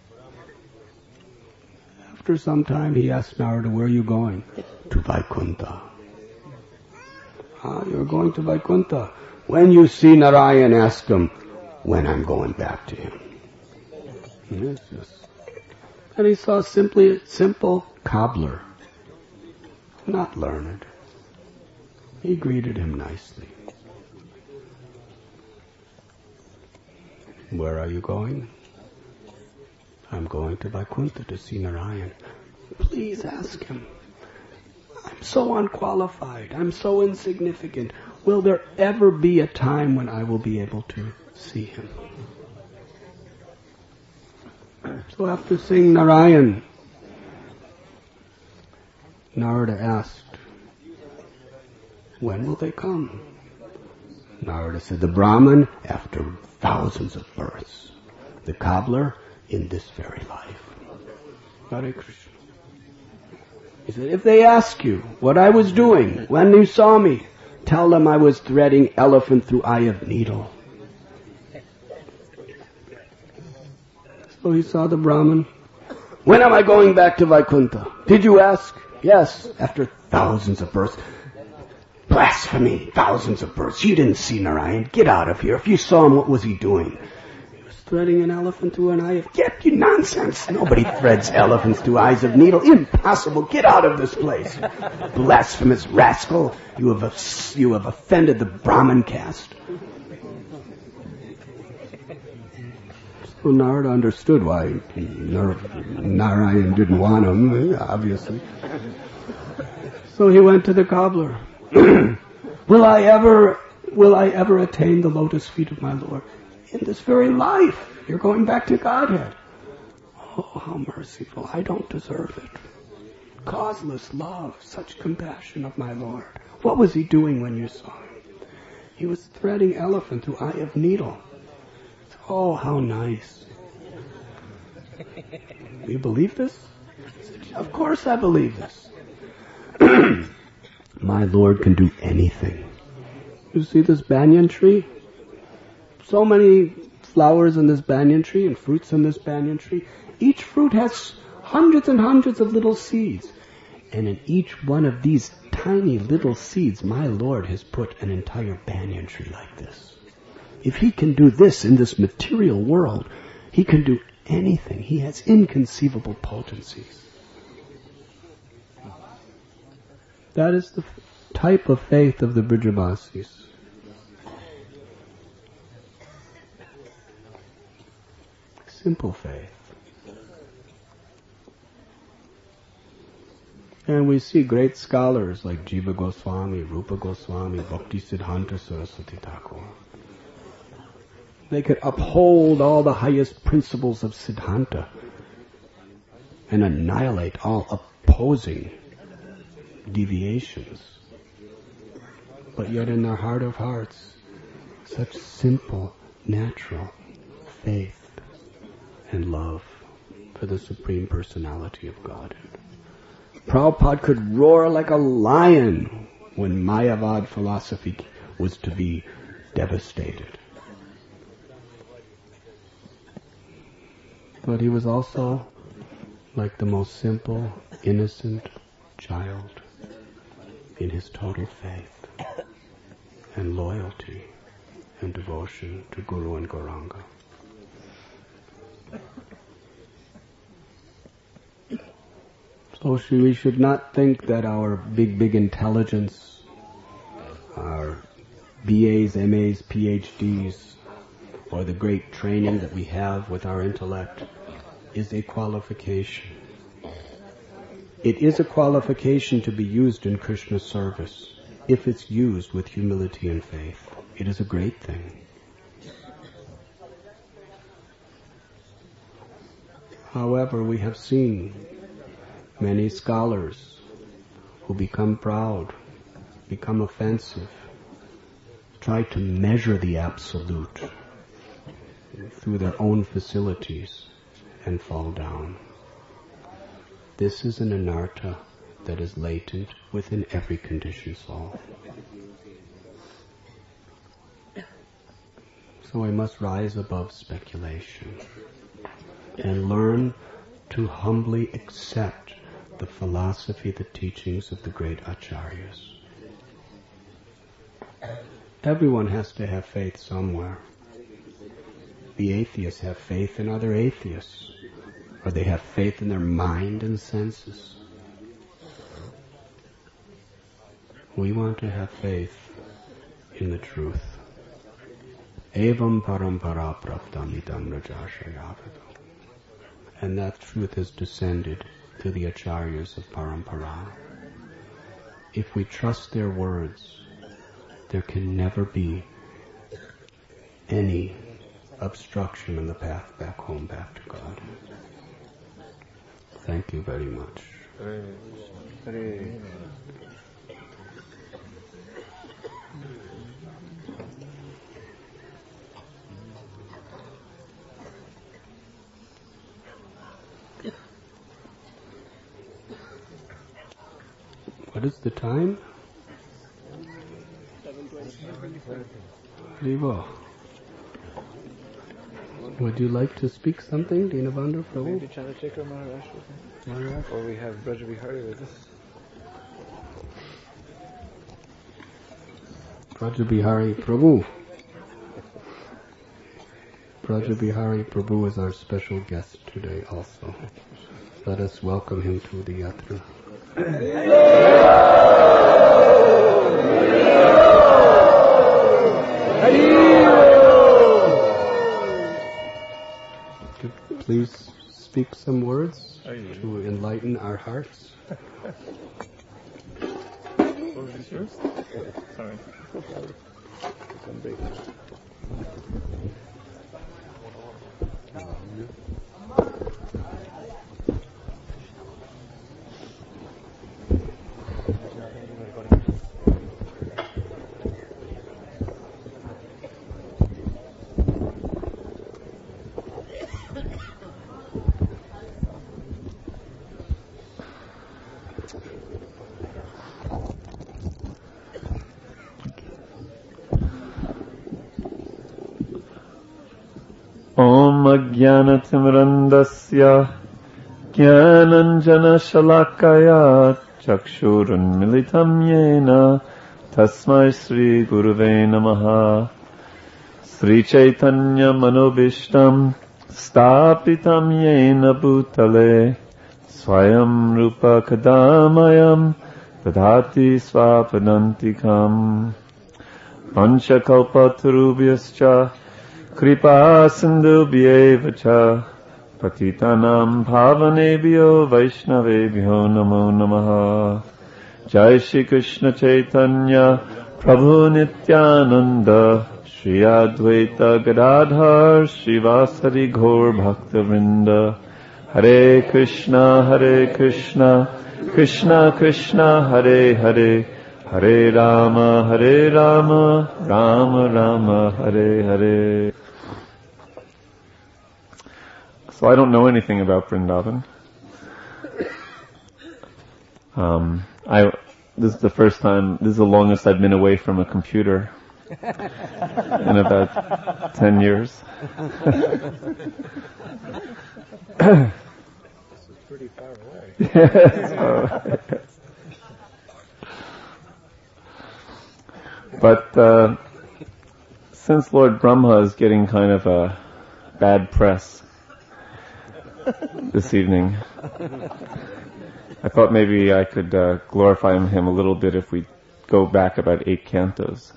Speaker 1: After some time, he asked Narada, where are you going? To Vaikuntha. Ah, you're going to Vaikuntha. When you see Narayan, ask him when I'm going back to him. Yes, yes. And he saw simply a simple cobbler, not learned. He greeted him nicely. Where are you going? I'm going to Vaikuntha to see Narayan. Please ask him. I'm so unqualified. I'm so insignificant. Will there ever be a time when I will be able to see him? So after seeing Narayan, Narada asked, When will they come? Narada said, the Brahman after thousands of births. The cobbler in this very life. Hare Krishna. He said, if they ask you what I was doing when you saw me, tell them I was threading elephant through eye of needle. So he saw the Brahman. When am I going back to Vaikuntha? Did you ask? Yes, after thousands of births. Blasphemy, thousands of births. You didn't see Narayan. Get out of here. If you saw him, what was he doing? He was threading an elephant through an eye of... Get you nonsense. Nobody threads elephants through eyes of needle. Impossible. Get out of this place. Blasphemous rascal. You have, you have offended the Brahmin caste. So Narada understood why Narayan didn't want him, obviously. So he went to the cobbler. Will I ever, will I ever attain the lotus feet of my Lord? In this very life. You're going back to Godhead. Oh, how merciful. I don't deserve it. Causeless love, such compassion of my Lord. What was he doing when you saw him? He was threading elephant through eye of needle. Oh, how nice. You believe this? Of course I believe this. My Lord can do anything. You see this banyan tree? So many flowers in this banyan tree and fruits in this banyan tree. Each fruit has hundreds and hundreds of little seeds. And in each one of these tiny little seeds, my Lord has put an entire banyan tree like this. If he can do this in this material world, he can do anything. He has inconceivable potencies. That is the type of faith of the Brajavasis. Simple faith. And we see great scholars like Jiva Goswami, Rupa Goswami, Bhakti Siddhanta Saraswati Thakur. They could uphold all the highest principles of Siddhanta and annihilate all opposing deviations. But yet in their heart of hearts, such simple, natural faith and love for the Supreme Personality of Godhead. Prabhupada could roar like a lion when Mayavad philosophy was to be devastated. But he was also like the most simple, innocent child in his total faith and loyalty and devotion to Guru and Gauranga. So we should not think that our big, big intelligence, our B As, M As, P H Ds, or the great training that we have with our intellect is a qualification. It is a qualification to be used in Krishna's service if it's used with humility and faith. It is a great thing. However, we have seen many scholars who become proud, become offensive, try to measure the absolute through their own facilities and fall down. This is an anartha that is latent within every conditioned soul. So we must rise above speculation and learn to humbly accept the philosophy, the teachings of the great acharyas. Everyone has to have faith somewhere. The atheists have faith in other atheists, or they have faith in their mind and senses. We want to have faith in the truth. Evam parampara praptam idam rajashayavadu. And that truth has descended to the acharyas of parampara. If we trust their words, there can never be any obstruction in the path back home, back to God. Thank you very much.
Speaker 2: Hare Hare.
Speaker 1: What is the time? Vivo. Would you like to speak something, Dinabandhu Prabhu?
Speaker 2: Maybe Chandrasekhar Maharaj with us? Or we have Brajabihari with us.
Speaker 1: Brajabihari Prabhu. Brajabihari Prabhu is our special guest today also. Let us welcome him to the yatra. Please speak some words to enlighten our hearts.
Speaker 4: What was this yours? Sorry. Om Ajnanatimrandasya Jnananjana Shalakaya Chakshurunmilitam Yena Tasmai Sri Guruve Namaha Sri Chaitanya Manobishtam Stapitam Yena Bhutale Swayam Rupa Kadamayam Dadhati Swapadantikam Panchakalpatarubhyascha Kripa Sindhubhyev cha Patitanam Bhavanebhyo Vaishnavebhyo Namo Namaha Jai Shri Krishna Chaitanya Prabhu Nityananda Shri Advaita Gadadhar Srivasari Gaur Bhaktavrinda Hare Krishna Hare Krishna Krishna Krishna Hare Hare Hare Rama Hare Rama Rama Rama Hare Hare. So I don't know anything about Vrindavan. Um, I this is the first time. This is the longest I've been away from a computer in about ten years.
Speaker 2: This is pretty far away.
Speaker 4: Yes, so, but uh, since Lord Brahma is getting kind of a bad press this evening, I thought maybe I could uh, glorify him a little bit if we go back about eight cantos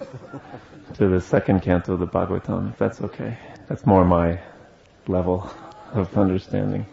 Speaker 4: to the second canto of the Bhagavatam, if that's okay. That's more my level of understanding.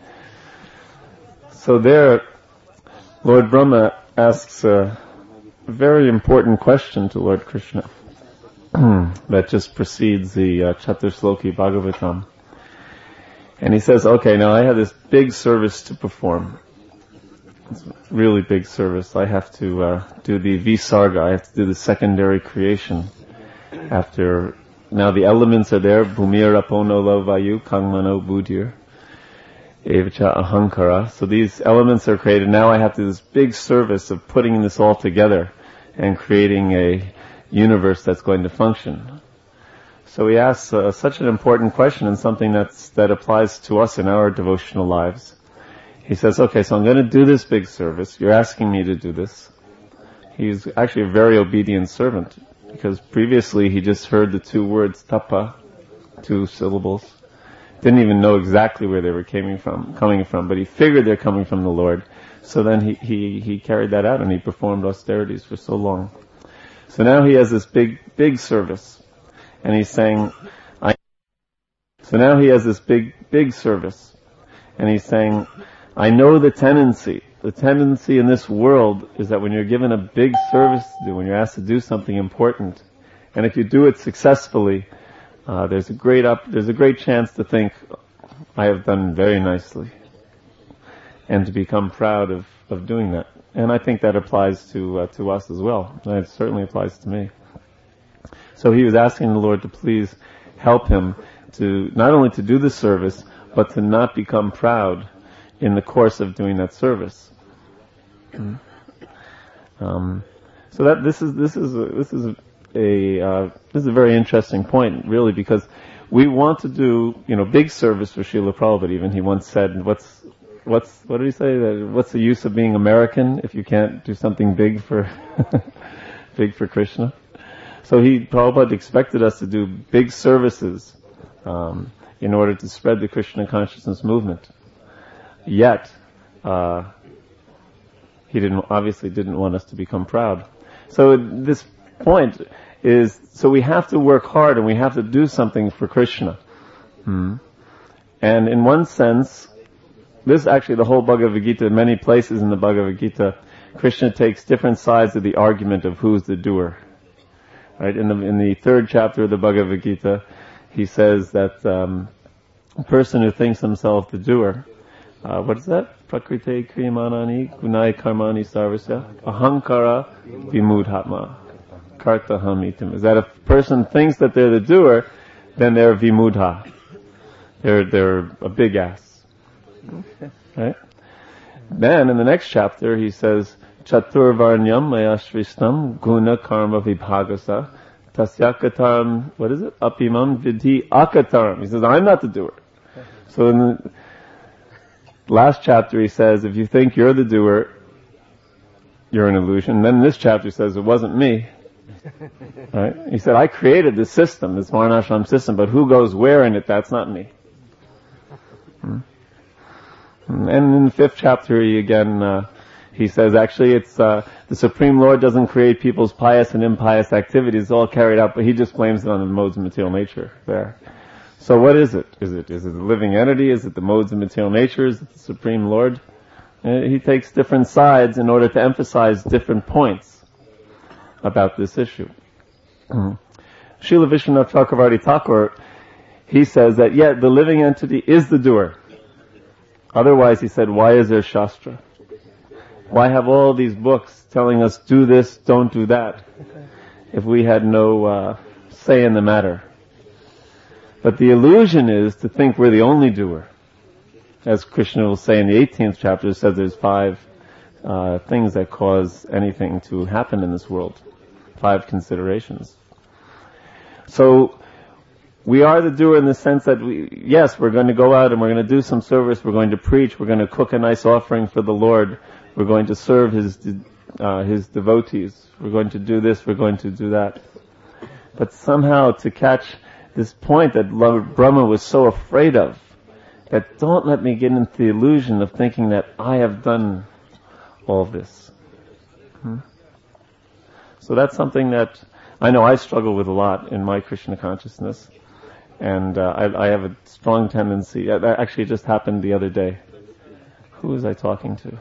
Speaker 4: So there, Lord Brahma asks a very important question to Lord Krishna that just precedes the uh, Chatursloki Bhagavatam. And he says, okay, now I have this big service to perform. It's a really big service. I have to uh, do the Visarga. I have to do the secondary creation. After, now the elements are there, Bhumir Apono Lo Vayu, Kangmano Buddhir, Evacha Ahankara. So these elements are created. Now I have to do this big service of putting this all together and creating a universe that's going to function. So he asks uh, such an important question and something that's, that applies to us in our devotional lives. He says, okay, so I'm going to do this big service. You're asking me to do this. He's actually a very obedient servant because previously he just heard the two words tapa, two syllables. Didn't even know exactly where they were coming from, coming from, but he figured they're coming from the Lord. So then he, he, he carried that out and he performed austerities for so long. So now he has this big, big service. And he's saying, I, so now he has this big, big service. And he's saying, I know the tendency. The tendency in this world is that when you're given a big service to do, when you're asked to do something important, and if you do it successfully, uh, there's a great up, there's a great chance to think, I have done very nicely. And to become proud of, of doing that. And I think that applies to, uh, to us as well. And it certainly applies to me. So he was asking the Lord to please help him to, not only to do the service, but to not become proud in the course of doing that service. Um, so that this is this is a, this is a uh, this is a very interesting point, really, because we want to do, you know, big service for Srila Prabhupada. Even he once said, "What's what's what did he say? That what's the use of being American if you can't do something big for big for Krishna?" So he Prabhupada expected us to do big services um, in order to spread the Krishna consciousness movement. Yet uh, he didn't obviously didn't want us to become proud. So this point is, so we have to work hard and we have to do something for Krishna. Hmm. And in one sense, this is actually the whole Bhagavad Gita. In many places in the Bhagavad Gita, Krishna takes different sides of the argument of who's the doer. Right? In the in the third chapter of the Bhagavad Gita, he says that um, a person who thinks himself the doer, uh, what is that? Prakrite kriyamanani gunai karmani sarvasya ahankara vimudhatma kartaham itam. Is that if a person thinks that they're the doer, then they're vimudha. They're they're a big ass. Right? Then in the next chapter he says, Chaturvarnyam mayashristam guna karma vibhagasa tasyakataram, what is it? Apimam vidhi akataram. He says, I'm not the doer. So in the last chapter he says, if you think you're the doer, you're an illusion. And then in this chapter he says, it wasn't me. Right? He said, I created this system, this Varnashram system, but who goes where in it, that's not me. Hmm. And in the fifth chapter he again, uh, he says, actually, it's uh, the Supreme Lord doesn't create people's pious and impious activities. It's all carried out, but he just blames it on the modes of material nature there. So what is it? Is it is it the living entity? Is it the modes of material nature? Is it the Supreme Lord? Uh, he takes different sides in order to emphasize different points about this issue. Mm-hmm. Srila Vishwanath Chakravarti Thakur, he says that, yeah, the living entity is the doer. Otherwise, he said, why is there Shastra? Why have all these books telling us do this, don't do that, if we had no uh, say in the matter? But the illusion is to think we're the only doer. As Krishna will say in the eighteenth chapter, it says there's five uh, things that cause anything to happen in this world. Five considerations. So, we are the doer in the sense that we, yes, we're going to go out and we're going to do some service, we're going to preach, we're going to cook a nice offering for the Lord, we're going to serve His uh, His devotees, we're going to do this, we're going to do that. But somehow to catch this point that Lord Brahma was so afraid of, that don't let me get into the illusion of thinking that I have done all this. Hmm? So that's something that I know I struggle with a lot in my Krishna consciousness. And uh, I, I have a strong tendency, that actually just happened the other day. Who was I talking to?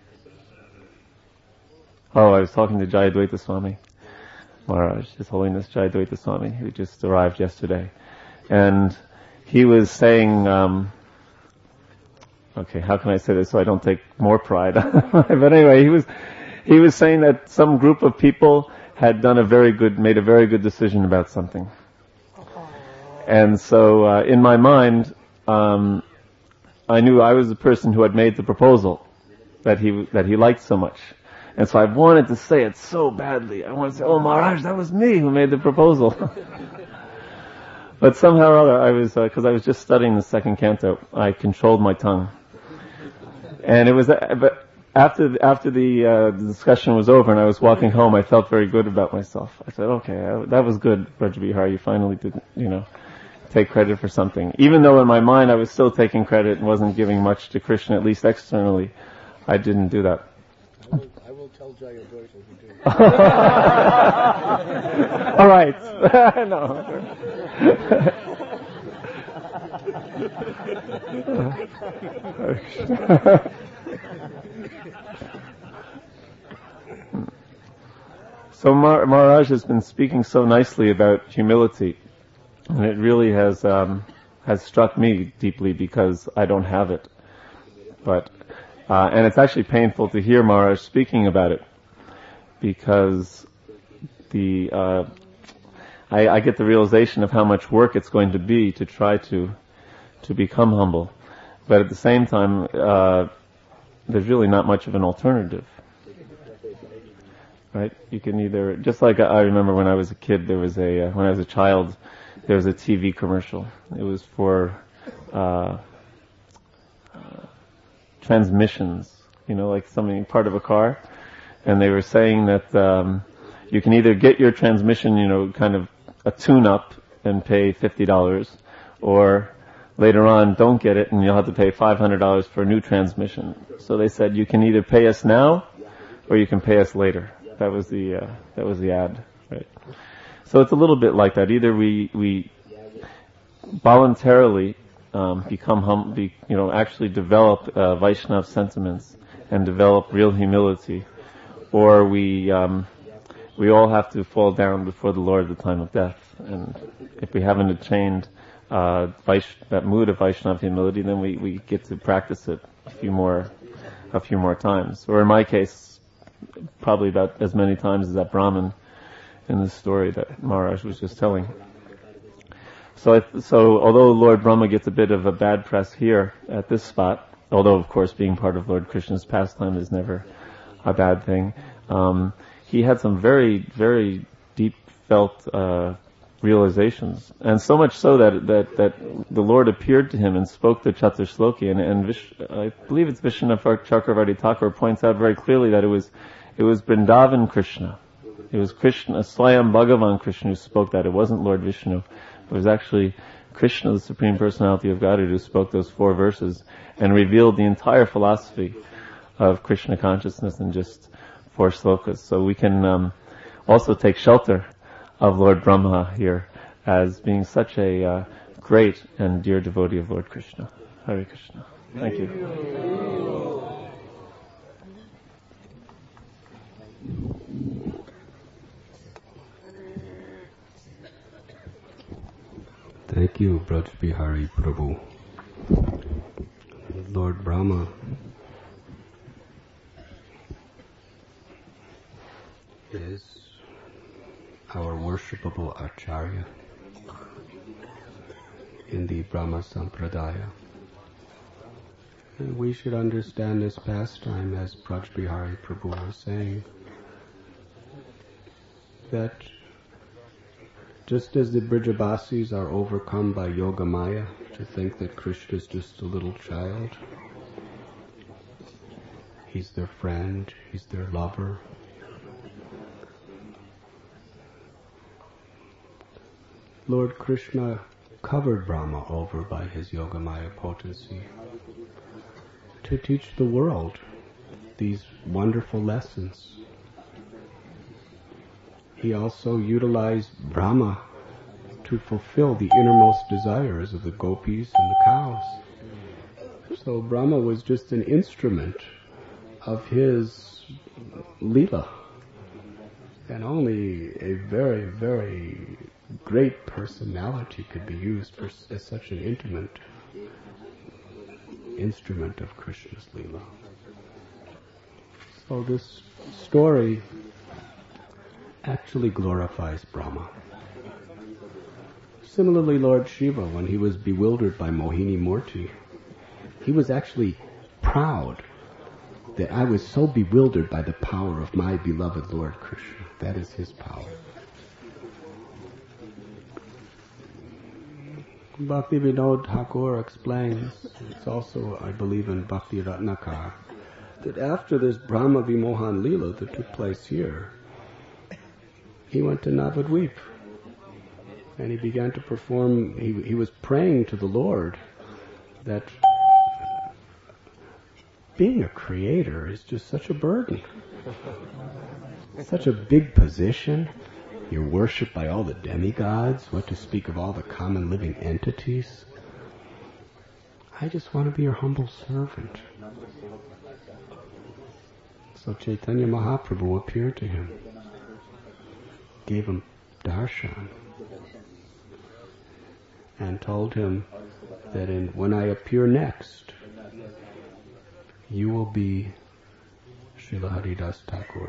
Speaker 4: Oh, I was talking to Jayadvaita Swami Maharaj, His Holiness Jayadvaita Swami, who just arrived yesterday. And he was saying, um, okay, how can I say this so I don't take more pride? But anyway, he was, he was saying that some group of people had done a very good, made a very good decision about something. And so, uh, in my mind, um, I knew I was the person who had made the proposal that he that he liked so much, and so I wanted to say it so badly. I wanted to say, "Oh, Maharaj, that was me who made the proposal." But somehow or other, I was because uh, I was just studying the second canto, I controlled my tongue, and it was. Uh, but after after the, uh, the discussion was over and I was walking home, I felt very good about myself. I said, "Okay, uh, that was good, Braj Bihar. You finally did, you know." Take credit for something. Even though in my mind I was still taking credit and wasn't giving much to Krishna, at least externally, I didn't do that.
Speaker 2: I will, I will tell Jayadvaita you do.
Speaker 4: All right. No. So Mar- Maharaj has been speaking so nicely about humility. And it really has um, has struck me deeply because I don't have it. But uh, and it's actually painful to hear Maharaj speaking about it because the uh, I, I get the realization of how much work it's going to be to try to to become humble. But at the same time, uh, there's really not much of an alternative. right? You can either, just like I remember when I was a kid, there was a, uh, when I was a child, there was a T V commercial. It was for, uh, uh, transmissions, you know, like something, part of a car. And they were saying that, um, you can either get your transmission, you know, kind of a tune-up and pay fifty dollars, or later on, don't get it and you'll have to pay five hundred dollars for a new transmission. So they said, you can either pay us now, or you can pay us later. That was the, uh, that was the ad, right? So it's a little bit like that. Either we, we voluntarily, um, become hum, be, you know, actually develop, uh, Vaishnava sentiments and develop real humility, or we, um, we all have to fall down before the Lord at the time of death. And if we haven't attained uh, Vaish- that mood of Vaishnava humility, then we, we get to practice it a few more, a few more times. Or in my case, probably about as many times as that Brahmin in the story that Maharaj was just telling. So, I, so although Lord Brahma gets a bit of a bad press here at this spot, although of course being part of Lord Krishna's pastime is never a bad thing, um, he had some very, very deep felt uh, realizations, and so much so that that that the Lord appeared to him and spoke the Chaturshloki, and, and Vish, I believe it's Vishwanath Chakravarti Thakur points out very clearly that it was it was Vrindavan Krishna, it was Krishna, Swayam Bhagavan Krishna who spoke that. It wasn't Lord Vishnu. It was actually Krishna, the Supreme Personality of Godhead, who spoke those four verses and revealed the entire philosophy of Krishna consciousness in just four slokas. So we can um, also take shelter of Lord Brahma here as being such a uh, great and dear devotee of Lord Krishna. Hare Krishna. Thank you.
Speaker 1: Thank you, Braj Bihari Prabhu. Lord Brahma is our worshipable Acharya in the Brahma Sampradaya. And we should understand this pastime, as Braj Bihari Prabhu was saying, that just as the Brijabasis are overcome by Yoga Maya to think that Krishna is just a little child, he's their friend, he's their lover, Lord Krishna covered Brahma over by his Yogamaya potency to teach the world these wonderful lessons. He also utilized Brahma to fulfill the innermost desires of the gopis and the cows. So Brahma was just an instrument of his Leela, and only a very, very great personality could be used for, as such an intimate instrument of Krishna's Leela. So this story actually glorifies Brahma. Similarly, Lord Shiva, when he was bewildered by Mohini Murti, he was actually proud that I was so bewildered by the power of my beloved Lord Krishna. That is his power. Bhakti Vinod Thakur explains, it's also, I believe, in Bhakti Ratnakar, that after this Brahma Vimohan Leela that took place here, he went to Navadvip and he began to perform, he, he was praying to the Lord that being a creator is just such a burden, such a big position. You're worshipped by all the demigods, what to speak of all the common living entities. I just want to be your humble servant. So Chaitanya Mahaprabhu appeared to him, gave him darshan, and told him that in, when I appear next, you will be Srila Haridas Thakur.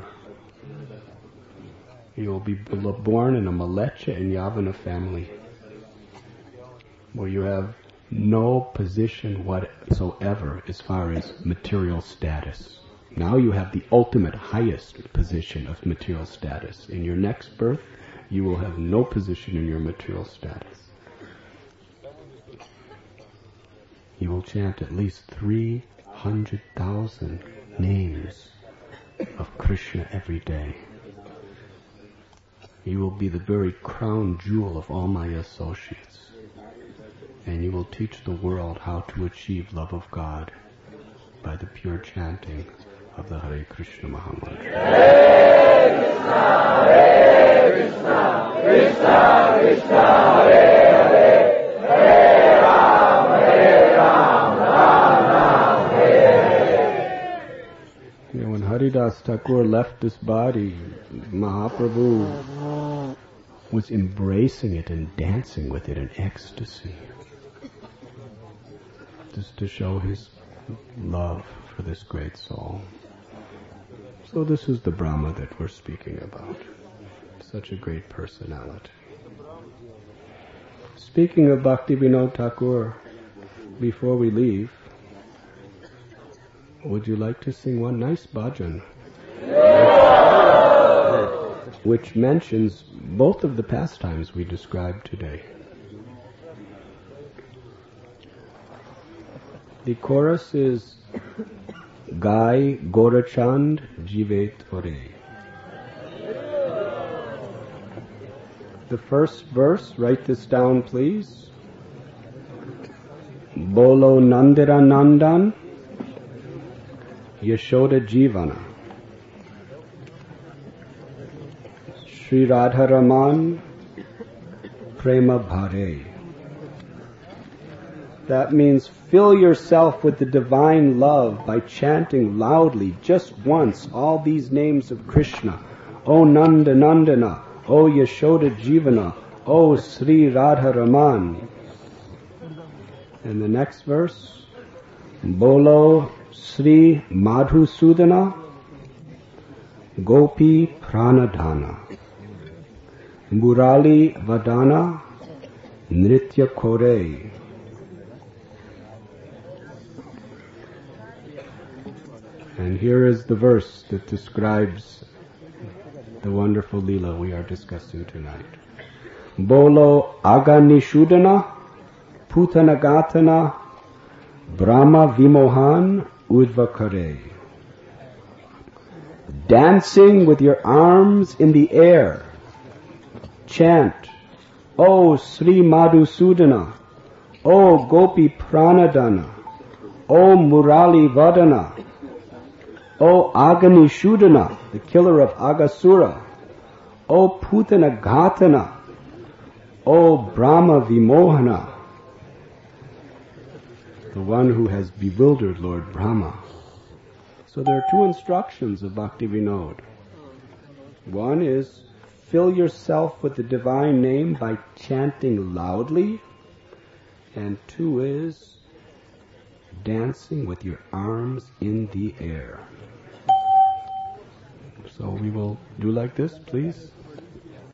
Speaker 1: You will be born in a Malecha and Yavana family where you have no position whatsoever as far as material status. Now you have the ultimate highest position of material status. In your next birth, you will have no position in your material status. You will chant at least three hundred thousand names of Krishna every day. You will be the very crown jewel of all my associates. And you will teach the world how to achieve love of God by the pure chanting of the Hare Krishna Mahamantra.
Speaker 3: Hare Krishna, Hare Krishna, Krishna Krishna, Hare Hare, Hare Ram, Hare Ram, Ram Ram, Hare Hare.
Speaker 1: You know, when Haridas Thakur left this body, Mahaprabhu was embracing it and dancing with it in ecstasy, just to show his love for this great soul. So this is the Brahma that we're speaking about. Such a great personality. Speaking of Bhaktivinoda Thakur, before we leave, would you like to sing one nice bhajan? Which mentions both of the pastimes we described today. The chorus is Gai Gorachand Jivet Ore. The first verse, write this down please. Bolo Nandira Nandan Yashoda Jivana. Sri Radharaman Prema Bhare. That means fill yourself with the divine love by chanting loudly just once all these names of Krishna. O Nanda Nandana, O Yashoda Jivana, O Sri Radharaman. And the next verse, Bolo Sri Madhusudana Gopi Pranadhana Murali Vadana Nritya Kore. And here is the verse that describes the wonderful Leela we are discussing tonight. Bolo Aganishudana Putanagatana Brahma Vimohan Udvakare. Dancing with your arms in the air. Chant, O Sri Madhusudana, O Gopi Pranadana, O Murali Vadana, O Aganishudana, the killer of Agasura, O Putana Ghatana, O Brahma Vimohana, the one who has bewildered Lord Brahma. So there are two instructions of Bhaktivinoda. One is, fill yourself with the divine name by chanting loudly. And two is, dancing with your arms in the air. So we will do like this, please.